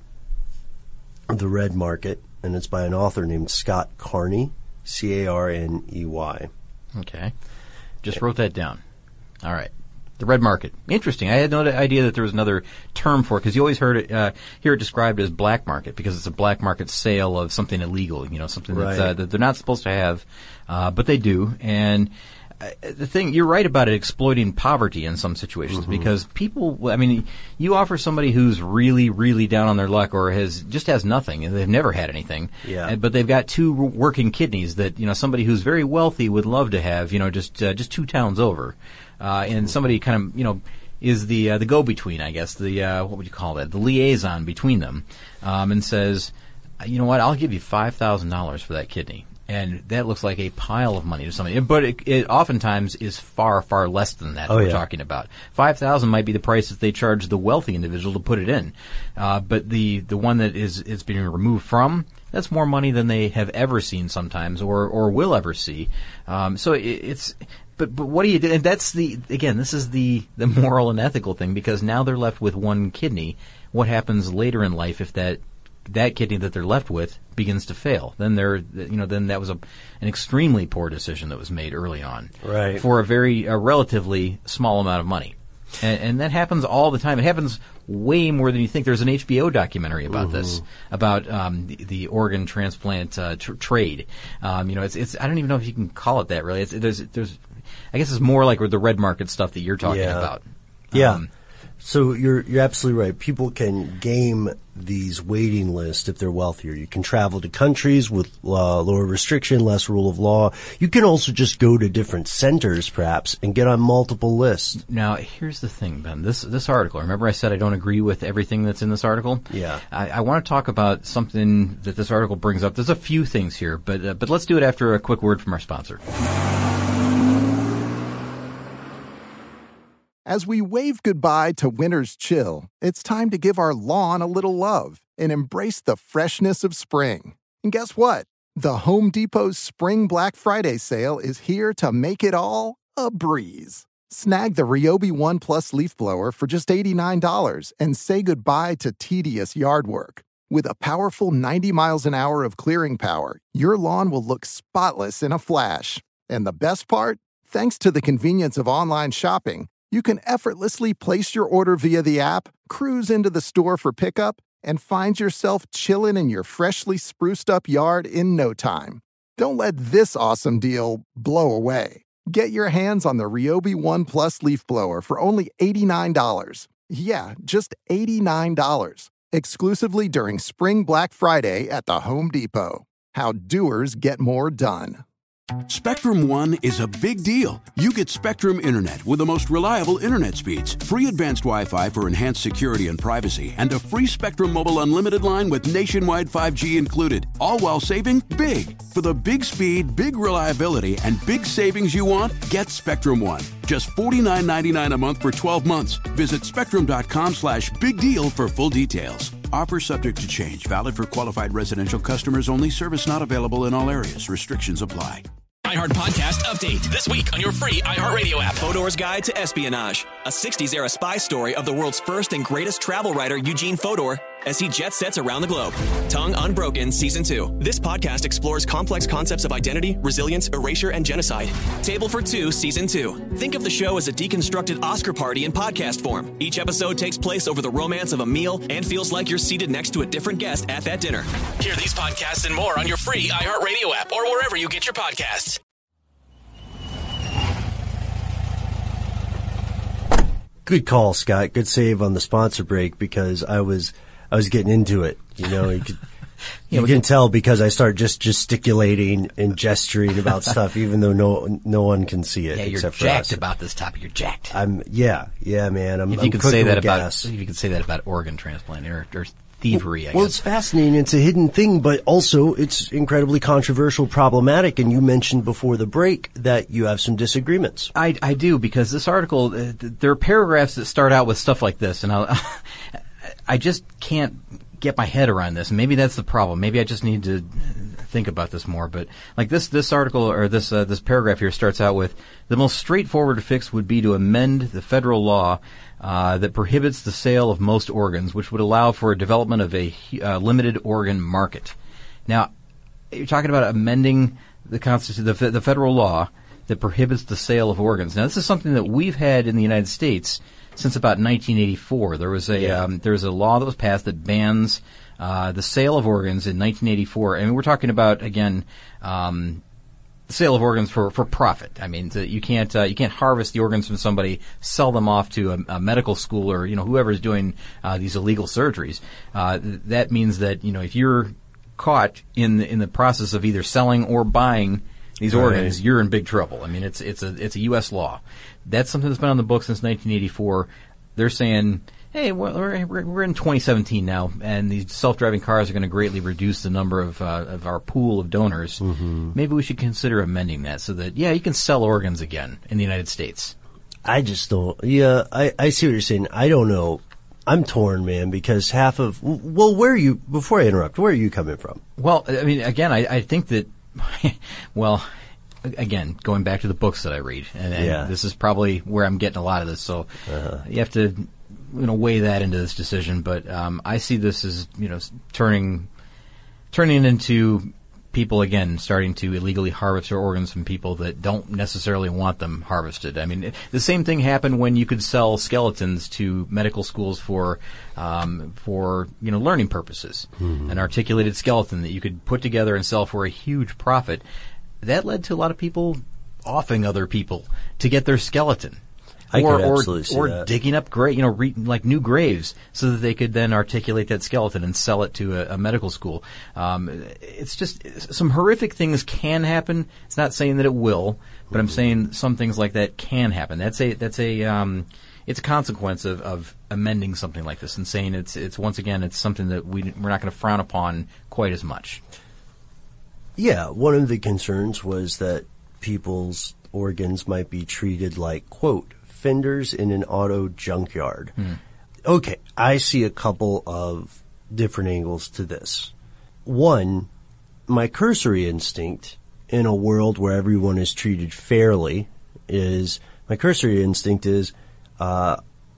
The Red Market, and it's by an author named Scott Carney, C A R N E Y. Okay. Just wrote that down. All right. The red market. Interesting. I had no idea that there was another term for it, because you always heard it, uh, hear it described as black market, because it's a black market sale of something illegal, you know, something that's, Right. uh, that they're not supposed to have, uh, but they do. And uh, the thing, you're right about it exploiting poverty in some situations, Mm-hmm. because people, I mean, you offer somebody who's really, really down on their luck or has just has nothing, and they've never had anything, Yeah. and- but they've got two working kidneys that, you know, somebody who's very wealthy would love to have, you know, just uh, just two towns over. Uh, and somebody kind of, you know, is the uh, the go-between, I guess, the uh, what would you call that? The liaison between them, um, and says, you know what? I'll give you five thousand dollars for that kidney, and that looks like a pile of money to somebody. But it, it oftentimes is far, far less than that. Oh, we're yeah. talking about five thousand might be the price that they charge the wealthy individual to put it in, uh, but the the one that is is being removed from, that's more money than they have ever seen sometimes, or or will ever see. Um, so it, it's. But but what do you do? And that's the again. This is the, the moral and ethical thing, because now they're left with one kidney. What happens later in life if that that kidney that they're left with begins to fail? Then they're you know then that was a an extremely poor decision that was made early on, Right. for a very a relatively small amount of money. And, and that happens all the time. It happens way more than you think. There's an H B O documentary about this, about um, the, the organ transplant uh, tr- trade. Um, you know, it's it's I don't even know if you can call it that really. It's, there's there's I guess it's more like the red market stuff that you're talking Yeah. about. Yeah. Um, So you're you're absolutely right. People can game these waiting lists if they're wealthier. You can travel to countries with uh, lower restriction, less rule of law. You can also just go to different centers, perhaps, and get on multiple lists. Now, here's the thing, Ben. This this article. Remember, I said I don't agree with everything that's in this article. Yeah. I, I want to talk about something that this article brings up. There's a few things here, but uh, but let's do it after a quick word from our sponsor. As we wave goodbye to winter's chill, it's time to give our lawn a little love and embrace the freshness of spring. And guess what? The Home Depot's Spring Black Friday sale is here to make it all a breeze. Snag the Ryobi One Plus leaf blower for just eighty-nine dollars and say goodbye to tedious yard work. With a powerful ninety miles an hour of clearing power, your lawn will look spotless in a flash. And the best part? Thanks to the convenience of online shopping, you can effortlessly place your order via the app, cruise into the store for pickup, and find yourself chilling in your freshly spruced up yard in no time. Don't let this awesome deal blow away. Get your hands on the Ryobi One Plus leaf blower for only eighty-nine dollars. Yeah, just eighty-nine dollars. Exclusively during Spring Black Friday at the Home Depot. how doers get more done. Spectrum One is a big deal. You get Spectrum Internet with the most reliable internet speeds, free advanced Wi-Fi for enhanced security and privacy, and a free Spectrum Mobile Unlimited line with nationwide five G included, all while saving big. For the big speed, big reliability, and big savings you want, get Spectrum One. Just forty-nine ninety-nine a month for twelve months. Visit spectrum.com slash big deal for full details. Offer subject to change. Valid for qualified residential customers only. Service not available in all areas. Restrictions apply. iHeart Podcast Update. This week on your free iHeartRadio app. Fodor's Guide to Espionage. A sixties era spy story of the world's first and greatest travel writer, Eugene Fodor, as he jet sets around the globe. Tongue Unbroken Season two. This podcast explores complex concepts of identity, resilience, erasure, and genocide. Table for Two Season two. Think of the show as a deconstructed Oscar party in podcast form. Each episode takes place over the romance of a meal and feels like you're seated next to a different guest at that dinner. Hear these podcasts and more on your free iHeartRadio app or wherever you get your podcasts. Good call, Scott. Good save on the sponsor break, because I was I was getting into it. You know, you, could, you yeah, can tell because I start just gesticulating and gesturing about stuff, even though no no one can see it. Yeah, you're except jacked for us. about this topic. You're jacked. I'm yeah yeah man. I'm. If I'm you could say that about gas. if you could say that about organ transplant or, or thievery, I well, guess. It's fascinating. It's a hidden thing, but also it's incredibly controversial, problematic. And you mentioned before the break that you have some disagreements. I, I do, because this article, uh, there are paragraphs that start out with stuff like this, and I'll, I just can't get my head around this. Maybe that's the problem. Maybe I just need to think about this more. But like this, this article or this uh, this paragraph here starts out with, the most straightforward fix would be to amend the federal law Uh, that prohibits the sale of most organs, which would allow for a development of a uh, limited organ market. Now, you're talking about amending the Constitution, the, the federal law that prohibits the sale of organs. Now, this is something that we've had in the United States since about nineteen eighty-four. There was a yeah. um, there was a law that was passed that bans uh, the sale of organs in nineteen eighty-four. I mean, we're talking about again. Um, The sale of organs for, for profit. I mean, to, you can't uh, you can't harvest the organs from somebody, sell them off to a, a medical school or you know whoever's doing uh, these illegal surgeries. Uh, th- that means that you know if you're caught in the, in the process of either selling or buying these right. organs, you're in big trouble. I mean, it's it's a it's a U S law. That's something that's been on the books since nineteen eighty-four. They're saying, hey, well, we're, we're in twenty seventeen now, and these self-driving cars are going to greatly reduce the number of uh, of our pool of donors. Mm-hmm. Maybe we should consider amending that so that, yeah, you can sell organs again in the United States. I just don't. Yeah, I, I see what you're saying. I don't know. I'm torn, man, because half of, well, where are you, before I interrupt, where are you coming from? Well, I mean, again, I, I think that, well, again, going back to the books that I read, and, and yeah. this is probably where I'm getting a lot of this, so uh-huh. you have to, you know, weigh that into this decision, but um, I see this as, you know, turning turning into people, again, starting to illegally harvest their organs from people that don't necessarily want them harvested. I mean, the same thing happened when you could sell skeletons to medical schools for, um, for you know, learning purposes. Mm-hmm. An articulated skeleton that you could put together and sell for a huge profit. That led to a lot of people offing other people to get their skeleton. I or could or, absolutely see or that. digging up gra- you know, re- like new graves so that they could then articulate that skeleton and sell it to a, a medical school. Um, it's just some horrific things can happen. It's not saying that it will, but I'm saying some things like that can happen. That's a that's a um, it's a consequence of, of amending something like this and saying it's it's once again it's something that we we're not going to frown upon quite as much. Yeah, one of the concerns was that people's organs might be treated like, quote, fenders in an auto junkyard. Mm. Okay, I see a couple of different angles to this. One, my cursory instinct in a world where everyone is treated fairly is, my cursory instinct is, uh,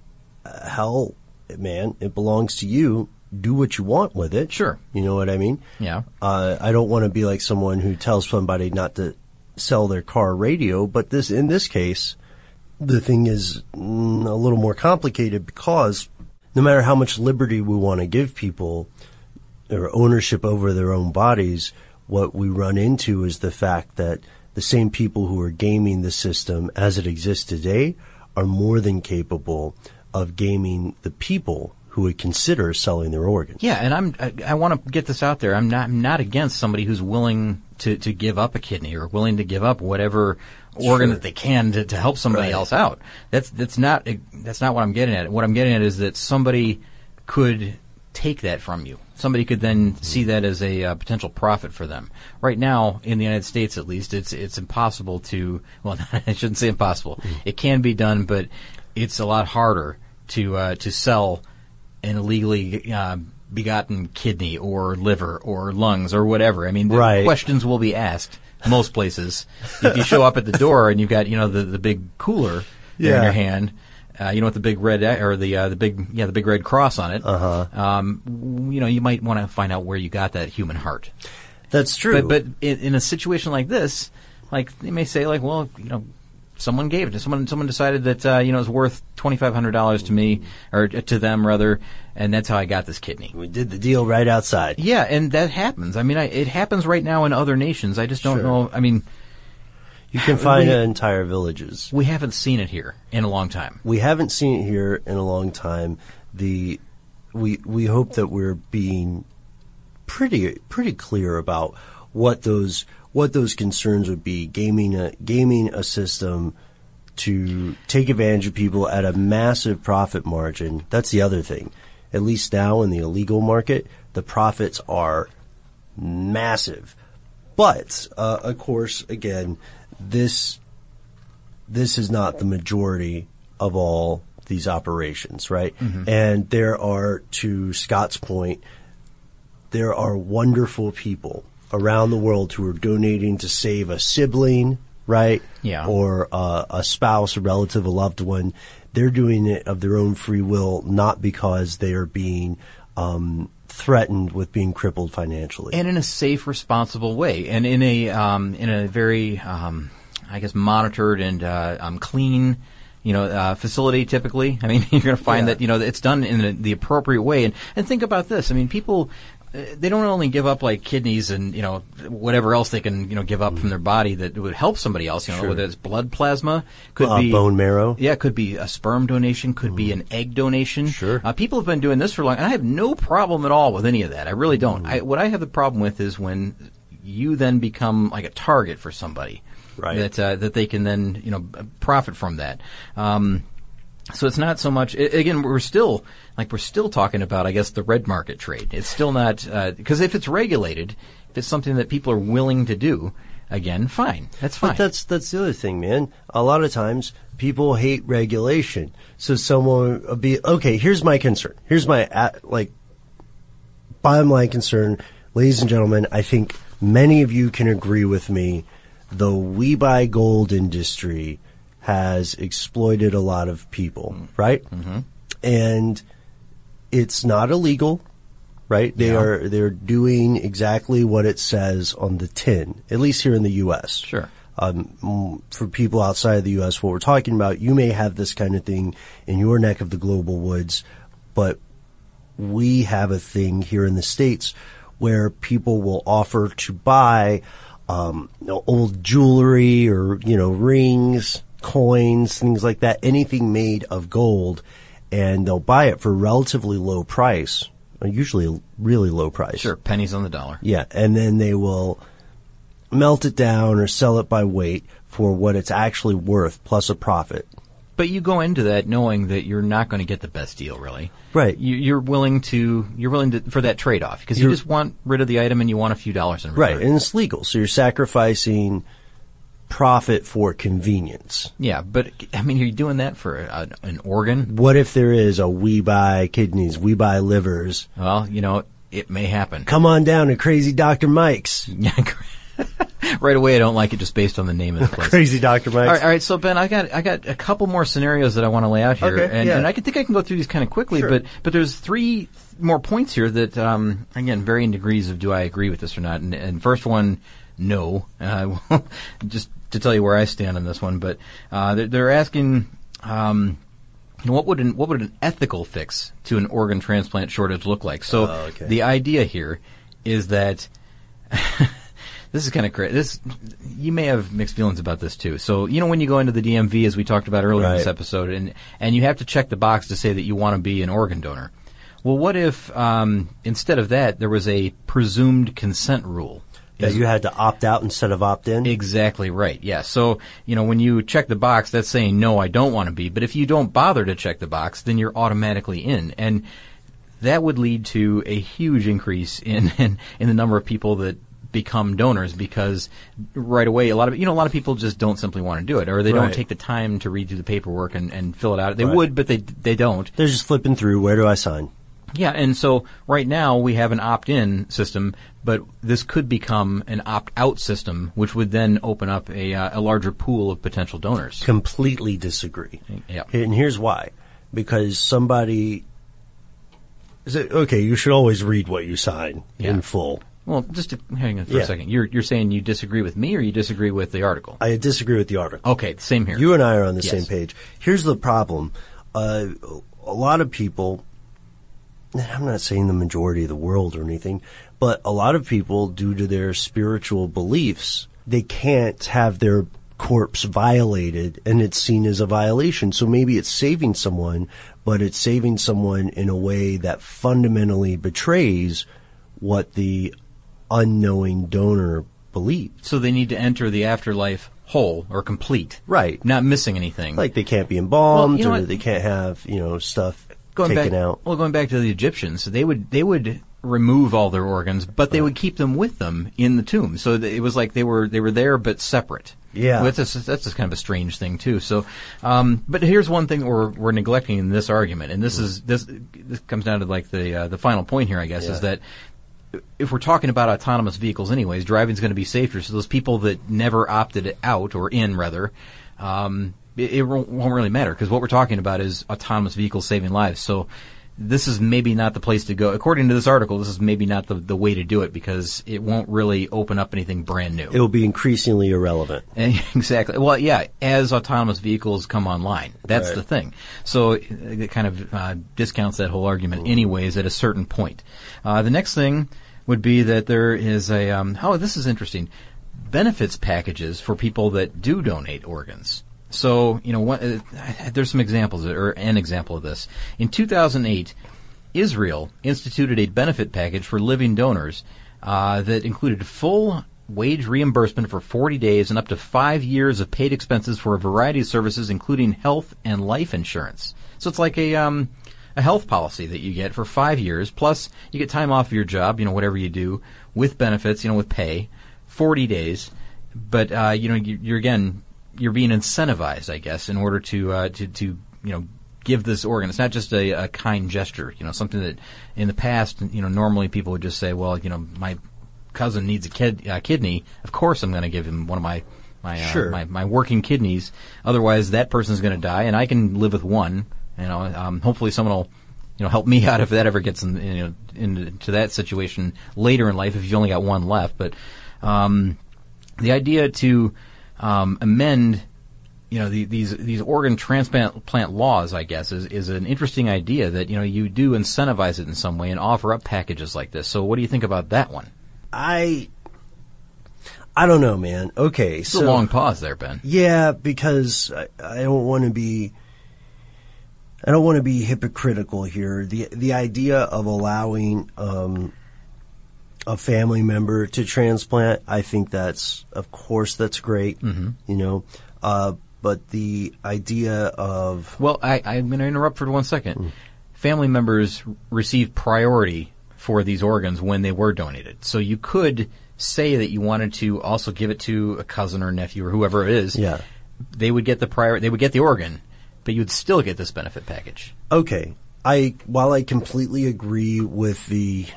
hell, man, it belongs to you. Do what you want with it. Sure. You know what I mean? Yeah. Uh, I don't want to be like someone who tells somebody not to sell their car radio, but this, in this case, the thing is mm, a little more complicated because no matter how much liberty we want to give people or ownership over their own bodies, what we run into is the fact that the same people who are gaming the system as it exists today are more than capable of gaming the people who would consider selling their organs. Yeah, and I'm I, I want to get this out there. I'm not I'm not against somebody who's willing to, to give up a kidney or willing to give up whatever organ Sure. that they can to, to help somebody Right. else out. That's that's not that's not what I'm getting at. What I'm getting at is that somebody could take that from you. Somebody could then mm-hmm. see that as a uh, potential profit for them. Right now, in the United States at least, it's it's impossible to. Well, I shouldn't say impossible. Mm-hmm. It can be done, but it's a lot harder to uh, to sell an illegally uh, begotten kidney or liver or lungs or whatever. I mean, the right. questions will be asked most places. If you show up at the door and you've got, you know, the, the big cooler there yeah. in your hand, uh, you know, with the big red, or the, uh, the big, yeah, the big red cross on it, uh-huh. um, you know, you might want to find out where you got that human heart. That's true. But, but in, in a situation like this, like, they may say, like, well, you know, someone gave it to someone. Someone decided that uh, you know, it was worth twenty-five hundred dollars to me, or to them rather, and that's how I got this kidney. We did the deal right outside. Yeah, and that happens. I mean, I, it happens right now in other nations. I just don't Sure. know. I mean, you can find we, entire villages. We haven't seen it here in a long time. We haven't seen it here in a long time. The we we hope that we're being pretty pretty clear about what those. what those concerns would be, gaming a, gaming a system to take advantage of people at a massive profit margin. That's the other thing. At least now in the illegal market, the profits are massive. But, uh, of course, again, this, this is not the majority of all these operations, right? Mm-hmm. And there are, to Scott's point, there are wonderful people around the world who are donating to save a sibling, right? Yeah. Or uh, a spouse, a relative, a loved one. They're doing it of their own free will, not because they are being um, threatened with being crippled financially. And in a safe, responsible way, and in a um, in a very, um, I guess, monitored and uh, um, clean, you know, uh, facility. Typically, I mean, you're going to find yeah. that you know it's done in the, the appropriate way. And and think about this. I mean, people. They don't only give up like kidneys and, you know, whatever else they can, you know, give up mm. from their body that would help somebody else, you know, sure. whether it's blood plasma, could uh, be bone marrow. Yeah, it could be a sperm donation, could mm. be an egg donation. Sure. Uh, people have been doing this for long, and I have no problem at all with any of that. I really don't. Mm. I, what I have the problem with is when you then become like a target for somebody. Right. That, uh, that they can then, you know, profit from that. Um, So it's not so much, again, we're still, like we're still talking about, I guess, the red market trade. It's still not, because uh, if it's regulated, if it's something that people are willing to do, again, fine. That's fine. But that's, that's the other thing, man. A lot of times people hate regulation. So someone will be, okay, here's my concern. Here's my, like, bottom line concern. Ladies and gentlemen, I think many of you can agree with me. The We Buy Gold industry has exploited a lot of people, right? Mm-hmm. And it's not illegal, right? They yeah. are they're doing exactly what it says on the tin, at least here in the U S. Sure. Um, for people outside of the U S, what we're talking about, you may have this kind of thing in your neck of the global woods, but we have a thing here in the States where people will offer to buy um, you know, old jewelry or, you know, rings, coins, things like that, anything made of gold, and they'll buy it for a relatively low price, usually a really low price. Sure, pennies on the dollar. Yeah, and then they will melt it down or sell it by weight for what it's actually worth, plus a profit. But you go into that knowing that you're not going to get the best deal, really. Right. You, you're willing to, you're willing to, for that trade-off, because you just want rid of the item and you want a few dollars in return. Right, and it's legal, so you're sacrificing profit for convenience. Yeah, but, I mean, are you doing that for a, an organ? What if there is a we buy kidneys, we buy livers? Well, you know, it may happen. Come on down to Crazy Doctor Mike's. Right away, I don't like it just based on the name of the place. Crazy Doctor Mike's. All right, all right, so Ben, I got I got a couple more scenarios that I want to lay out here, okay, and, yeah. and I can think I can go through these kind of quickly, sure. but but there's three more points here that, um, again, varying degrees of do I agree with this or not. And, and first one, no, uh, just to tell you where I stand on this one, but uh, they're, they're asking. Um, You know, what would an what would an ethical fix to an organ transplant shortage look like? So oh, okay. the idea here is that this is kind of crazy. This you may have mixed feelings about this too. So you know when you go into the D M V, as we talked about earlier right. in this episode, and and you have to check the box to say that you want to be an organ donor. Well, what if um, instead of that there was a presumed consent rule? That you had to opt out instead of opt in? Exactly right, yeah. So, you know, when you check the box, that's saying, no, I don't want to be. But if you don't bother to check the box, then you're automatically in. And that would lead to a huge increase in, in, in the number of people that become donors, because right away a lot of you know a lot of people just don't simply want to do it, or they Right. don't take the time to read through the paperwork and, and fill it out. They Right. would, but they they don't. They're just flipping through, where do I sign? Yeah, and so right now we have an opt-in system, but this could become an opt-out system, which would then open up a uh, a larger pool of potential donors. Completely disagree. Yeah. And here's why. Because somebody is it, okay, you should always read what you sign Yeah. in full. Well, just to, hang on for Yeah. a second. You're you're saying you disagree with me, or you disagree with the article? I disagree with the article. Okay, same here. You and I are on the Yes. same page. Here's the problem. Uh, a lot of people, and I'm not saying the majority of the world or anything, but a lot of people, due to their spiritual beliefs, they can't have their corpse violated, and it's seen as a violation. So maybe it's saving someone, but it's saving someone in a way that fundamentally betrays what the unknowing donor believed. So they need to enter the afterlife whole or complete. Right. Not missing anything. Like they can't be embalmed, Well, you know or what? they can't have, you know, stuff going taken back, out. Well, going back to the Egyptians, they would they would remove all their organs, but they would keep them with them in the tomb. So th- it was like they were they were there but separate. Yeah. Well, that's just, that's just kind of a strange thing too. So, um, but here's one thing we're we're neglecting in this argument, and this is this this comes down to like the uh, the final point here, I guess, Yeah. is that if we're talking about autonomous vehicles anyways, driving's going to be safer. So those people that never opted out, or in rather, um, it, it won't won't really matter, because what we're talking about is autonomous vehicles saving lives. So this is maybe not the place to go. According to this article, this is maybe not the, the way to do it, because it won't really open up anything brand new. It'll be increasingly irrelevant. Exactly. Well, yeah, as autonomous vehicles come online. That's Right. the thing. So it kind of uh, discounts that whole argument anyways at a certain point. Uh, the next thing would be that there is a, um, oh, this is interesting, benefits packages for people that do donate organs. So, you know, what, uh, there's some examples, or an example of this. In two thousand eight, Israel instituted a benefit package for living donors uh, that included full wage reimbursement for forty days and up to five years of paid expenses for a variety of services, including health and life insurance. So it's like a um, a health policy that you get for five years, plus you get time off of your job, you know, whatever you do, with benefits, you know, with pay, forty days. But, uh, you know, you, you're again, you're being incentivized, I guess, in order to, uh, to, to, you know, give this organ. It's not just a, a kind gesture, you know, something that in the past, you know, normally people would just say, well, you know, my cousin needs a kid, uh, kidney. Of course I'm going to give him one of my, my, uh, Sure. my, my working kidneys. Otherwise that person's going to die, and I can live with one. You know, um, hopefully someone will, you know, help me out if that ever gets in, you know, into that situation later in life if you've only got one left. But, um, the idea to, um, amend, you know, the, these, these organ transplant plant laws, I guess, is, is an interesting idea that, you know, you do incentivize it in some way and offer up packages like this. So what do you think about that one? I, I don't know, man. Okay. It's so, a long pause there, Ben. Yeah, because I, I don't want to be, I don't want to be hypocritical here. The, the idea of allowing, um, a family member to transplant, I think that's, of course, that's great. Mm-hmm. You know, uh, but the idea of Well, I, I'm going to interrupt for one second. Mm. Family members receive priority for these organs when they were donated. So you could say that you wanted to also give it to a cousin or nephew or whoever it is. Yeah. They would get the prior, they would get the organ, but you would still get this benefit package. Okay. I, while I completely agree with the,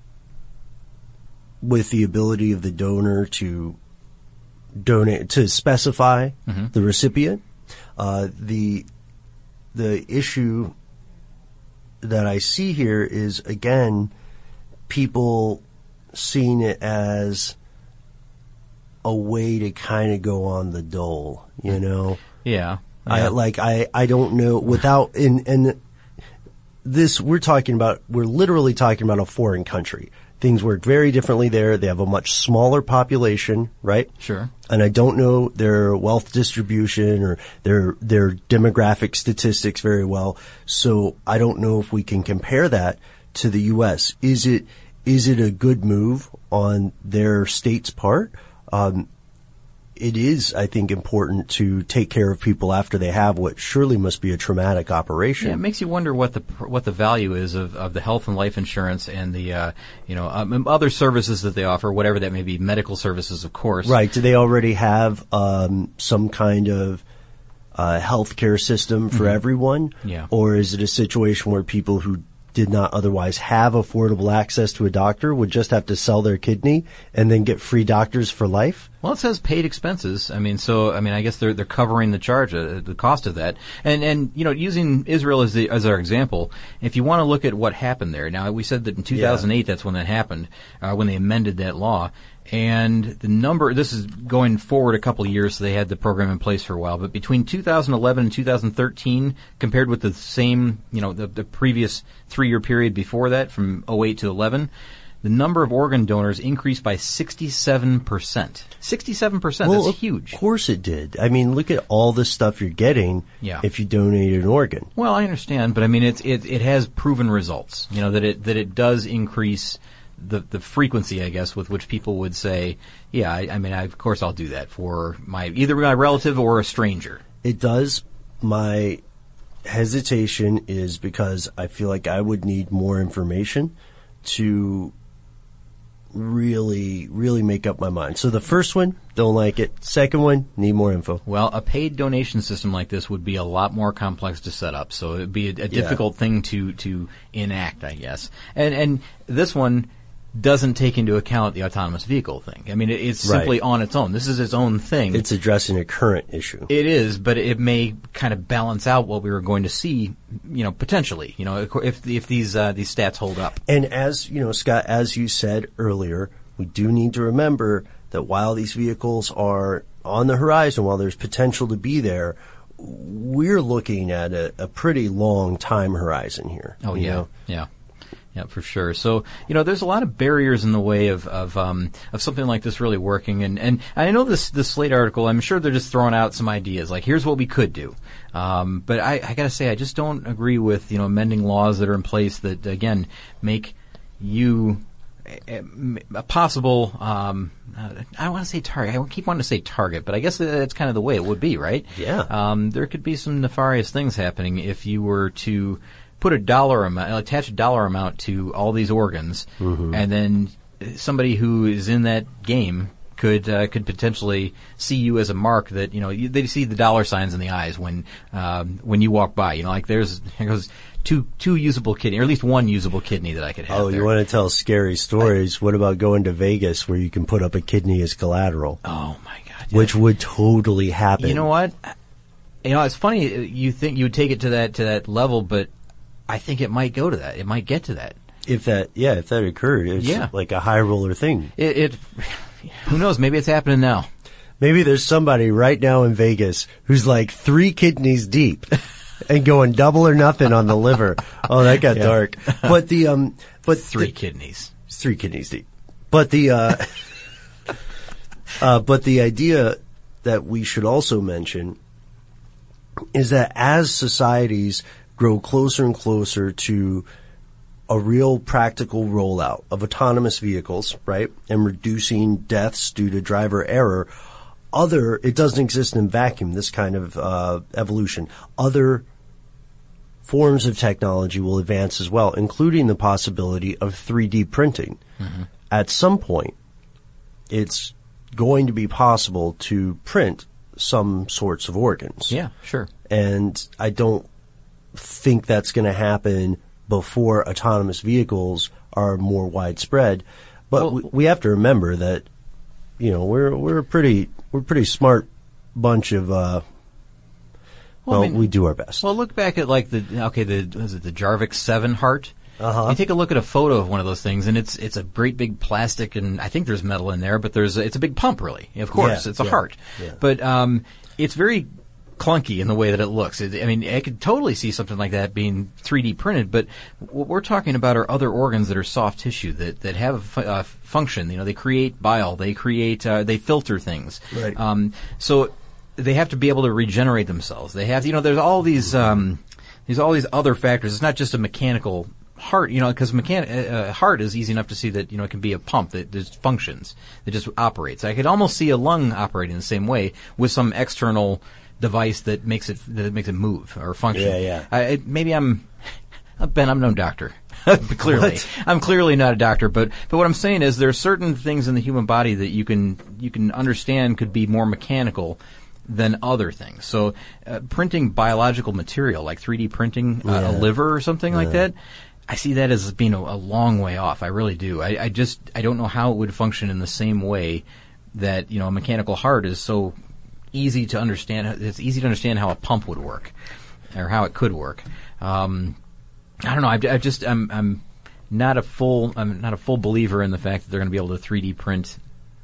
with the ability of the donor to donate, to specify mm-hmm. the recipient, uh, the, the issue that I see here is, again, people seeing it as a way to kind of go on the dole, you know? Yeah. I yeah. like I, I don't know without and and this we're talking about we're literally talking about a foreign country. Things work very differently there. They have a much smaller population, right? Sure. And I don't know their wealth distribution or their their demographic statistics very well. So I don't know if we can compare that to the U S. Is it is it a good move on their state's part? Um, it is, I think, important to take care of people after they have what surely must be a traumatic operation. Yeah, it makes you wonder what the what the value is of, of the health and life insurance and the uh, you know um, other services that they offer, whatever that may be, medical services, of course. Right? Do they already have um, some kind of uh, healthcare system for Mm-hmm. everyone? Yeah. Or is it a situation where people who did not otherwise have affordable access to a doctor would just have to sell their kidney and then get free doctors for life? Well, it says paid expenses. I mean, so I mean, I guess they're they're covering the charge, uh, the cost of that. And and you know, using Israel as the as our example, if you want to look at what happened there. Now, we said that in two thousand eight, yeah. that's when that happened, uh, when they amended that law. And the number, this is going forward a couple of years, so they had the program in place for a while. But between two thousand eleven and two thousand thirteen, compared with the same, you know, the, the previous three-year period before that, from oh eight to eleven, the number of organ donors increased by sixty-seven percent. sixty-seven percent, well, that's huge. Of course it did. I mean, look at all the stuff you're getting yeah. if you donate an organ. Well, I understand, but I mean, it's, it, it has proven results, you know, that it, that it does increase the the frequency, I guess, with which people would say, yeah, I, I mean, I, of course I'll do that for my either my relative or a stranger. It does. My hesitation is because I feel like I would need more information to really, really make up my mind. So the first one, don't like it. Second one, need more info. Well, a paid donation system like this would be a lot more complex to set up, so it would be a, a difficult yeah. thing to, to enact, I guess. And and this one doesn't take into account the autonomous vehicle thing. I mean, it, it's simply right. on its own. This is its own thing. It's addressing a current issue. It is, but it may kind of balance out what we were going to see, you know, potentially, you know, if if these uh, these stats hold up. And as, you know, Scott, as you said earlier, we do need to remember that while these vehicles are on the horizon, while there's potential to be there, we're looking at a, a pretty long time horizon here. Oh, you yeah, know? yeah. Yeah, for sure. So, you know, there's a lot of barriers in the way of of um, of something like this really working. And, and I know this this Slate article, I'm sure they're just throwing out some ideas, like here's what we could do. Um, but I, I got to say, I just don't agree with, you know, amending laws that are in place that, again, make you a, a possible, um, I don't want to say target. I keep wanting to say target, but I guess that's kind of the way it would be, right? Yeah. Um, there could be some nefarious things happening if you were to put a dollar amount, attach a dollar amount to all these organs, mm-hmm. and then somebody who is in that game could uh, could potentially see you as a mark that, you know, you, they see the dollar signs in the eyes when um, when you walk by. You know, like there's here goes two two usable kidney, or at least one usable kidney that I could have. Oh, there. You want to tell scary stories? I, what about going to Vegas where you can put up a kidney as collateral? Oh my God! Yeah. Which would totally happen. You know what? You know, it's funny. You think you would take it to that to that level, but I think it might go to that. It might get to that. If that, yeah, if that occurred, it's yeah. like a high roller thing. It, it, who knows? Maybe it's happening now. Maybe there's somebody right now in Vegas who's like three kidneys deep and going double or nothing on the liver. Oh, that got yeah. dark. But the, um, but three the, kidneys, three kidneys deep. But the, uh, uh, but the idea that we should also mention is that as societies grow closer and closer to a real practical rollout of autonomous vehicles, right, and reducing deaths due to driver error, other, it doesn't exist in a vacuum, this kind of uh, evolution. Other forms of technology will advance as well, including the possibility of three D printing. Mm-hmm. At some point, it's going to be possible to print some sorts of organs. Yeah, sure. And I don't think that's going to happen before autonomous vehicles are more widespread. But well, we, we have to remember that, you know, we're we're a pretty we're a pretty smart bunch of uh well, well I mean, we do our best. Well, look back at like the okay, the was it the Jarvik seven heart? Uh-huh. You take a look at a photo of one of those things, and it's it's a great big plastic, and I think there's metal in there, but there's a, it's a big pump, really. Of course, yeah, it's a yeah, heart, yeah. but um, it's very clunky in the way that it looks. It, I mean, I could totally see something like that being three D printed, but what we're talking about are other organs that are soft tissue that that have a uh, function. You know, they create bile, they create, uh, they filter things. Right. Um, so they have to be able to regenerate themselves. They have, you know, there's all these, um, there's all these other factors. It's not just a mechanical heart, you know, because mechan- uh, heart is easy enough to see that, you know, it can be a pump that just functions, that just operates. I could almost see a lung operating the same way with some external device that makes it that makes it move or function. Yeah, yeah. I, it, maybe I'm, Ben, I'm no doctor. Clearly, What? I'm clearly not a doctor, but but what I'm saying is there are certain things in the human body that you can you can understand could be more mechanical than other things. So, uh, printing biological material like three D printing uh, Yeah. a liver or something like that, I see that as being a, a long way off. I really do. I, I just I don't know how it would function in the same way that, you know, a mechanical heart is so easy to understand. It's easy to understand how a pump would work or how it could work. Um, I don't know. I, I just I'm I'm not a full I'm not a full believer in the fact that they're going to be able to three D print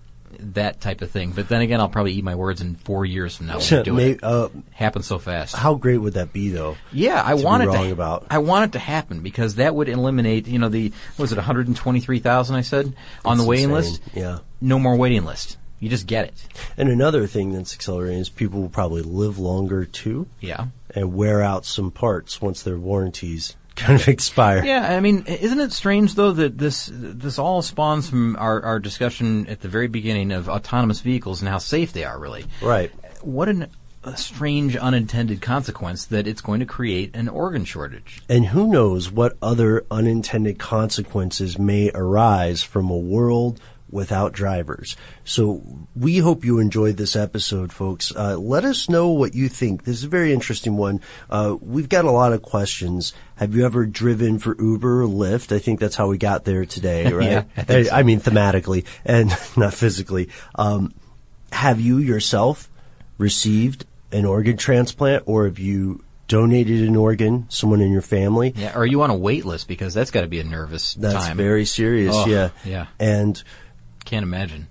that type of thing. But then again, I'll probably eat my words in four years from now when I do May- it. uh, Happens so fast. How great would that be, though? Yeah, I to want be it wrong to. about. I want it to happen because that would eliminate. You know, the what was it one hundred twenty-three thousand? I said on It's the waiting insane. list. Yeah. No more waiting list. You just get it. And another thing that's accelerating is people will probably live longer, too, Yeah. and wear out some parts once their warranties kind of expire. Yeah, I mean, isn't it strange though that this this all spawns from our, our discussion at the very beginning of autonomous vehicles and how safe they are, really? Right. What an, a strange unintended consequence that it's going to create an organ shortage. And who knows what other unintended consequences may arise from a world without drivers. So we hope you enjoyed this episode, folks. Uh, let us know what you think. This is a very interesting one. Uh, we've got a lot of questions. Have you ever driven for Uber or Lyft? I think that's how we got there today, right? Yeah, I think so. I mean, thematically and not physically. Um, have you yourself received an organ transplant, or have you donated an organ, someone in your family? Yeah, are you on a wait list? Because that's got to be a nervous That's time. very serious, Oh, yeah. yeah. And Can't imagine.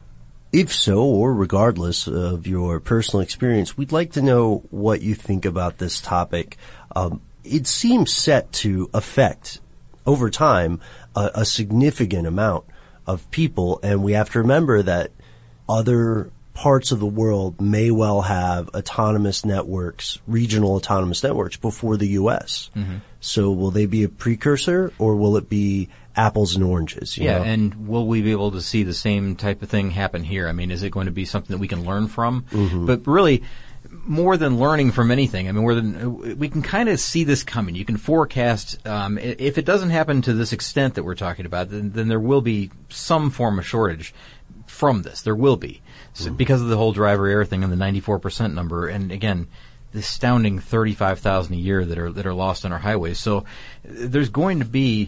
if so, or regardless of your personal experience, we'd like to know what you think about this topic. Um, it seems set to affect, over time, a, a significant amount of people, and we have to remember that other parts of the world may well have autonomous networks, regional autonomous networks, before the U S. Mm-hmm. So will they be a precursor, or will it be apples and oranges? You Yeah, know? and will we be able to see the same type of thing happen here? I mean, is it going to be something that we can learn from? Mm-hmm. But really, more than learning from anything, I mean, more than we can kind of see this coming. You can forecast. Um, if it doesn't happen to this extent that we're talking about, then, then there will be some form of shortage from this. There will be, so Mm-hmm. because of the whole driver error thing and the ninety-four percent number, and again, the astounding thirty-five thousand a year that are that are lost on our highways. So uh, there's going to be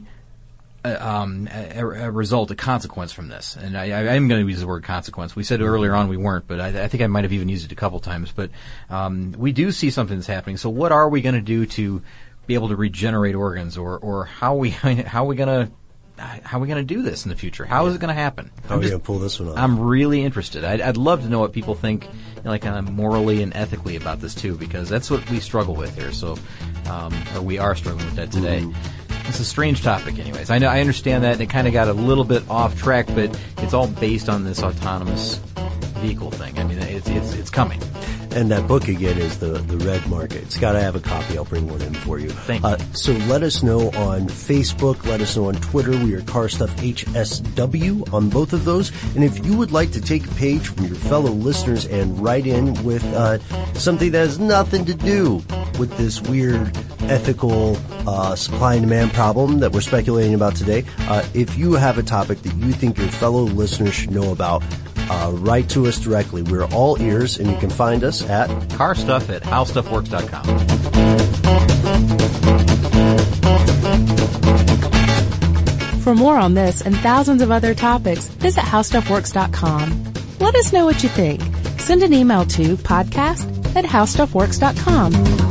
a, um, a, a result, a consequence from this. And I, I am going to use the word consequence. We said earlier on we weren't, but I, I think I might have even used it a couple times. But um, we do see something that's happening. So what are we going to do to be able to regenerate organs, or or how are we how are we going to how are we going to do this in the future? How is it going to happen? How are we going to pull this one off? I'm really interested. I'd, I'd love to know what people think, you know, like kind of morally and ethically about this too, because that's what we struggle with here. So, um, or we are struggling with that today. Mm-hmm. It's a strange topic, anyways. I know, I understand that, and it kind of got a little bit off track, but it's all based on this autonomous vehicle thing. I mean, it's it's it's coming. And that book, again, is the, the Red Market. It's got to have a copy. I'll bring one in for you. Thank you. Uh, so let us know on Facebook. Let us know on Twitter. We are Car Stuff H S W on both of those. And if you would like to take a page from your fellow listeners and write in with uh, something that has nothing to do with this weird ethical uh, supply and demand problem that we're speculating about today, uh, if you have a topic that you think your fellow listeners should know about, Uh, write to us directly. We're all ears, and you can find us at Carstuff at how stuff works dot com. For more on this and thousands of other topics, visit how stuff works dot com. Let us know what you think. Send an email to podcast at how stuff works dot com.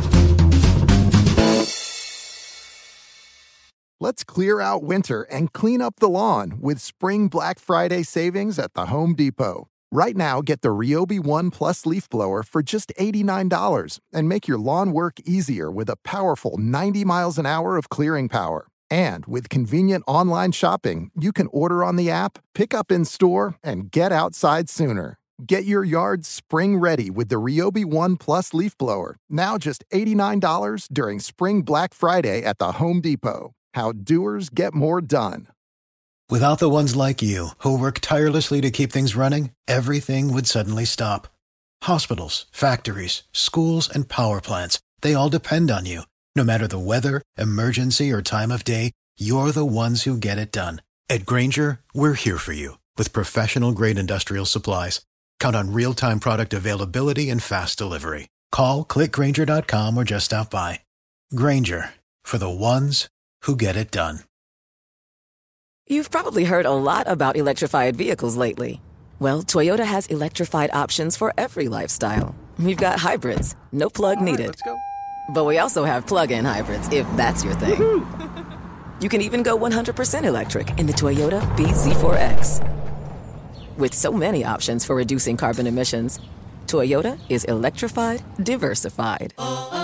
Let's clear out winter and clean up the lawn with Spring Black Friday savings at the Home Depot. Right now, get the Ryobi One Plus leaf blower for just eighty-nine dollars and make your lawn work easier with a powerful ninety miles an hour of clearing power. And with convenient online shopping, you can order on the app, pick up in store, and get outside sooner. Get your yard spring ready with the Ryobi One Plus leaf blower, now just eighty-nine dollars during Spring Black Friday at the Home Depot. how doers get more done. Without the ones like you, who work tirelessly to keep things running, everything would suddenly stop. Hospitals, factories, schools, and power plants, they all depend on you. No matter the weather, emergency, or time of day, you're the ones who get it done. At Grainger, we're here for you with professional-grade industrial supplies. Count on real-time product availability and fast delivery. Call, click Grainger dot com, or just stop by. Grainger, for the ones who get it done. You've probably heard a lot about electrified vehicles lately. Well, Toyota has electrified options for every lifestyle. We've got hybrids, no plug needed. Right, let's go. But we also have plug-in hybrids, if that's your thing. Woo-hoo! You can even go one hundred percent electric in the Toyota B Z four X. With so many options for reducing carbon emissions, Toyota is electrified, diversified.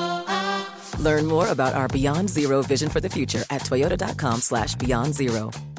Learn more about our Beyond Zero vision for the future at toyota dot com slash beyond zero.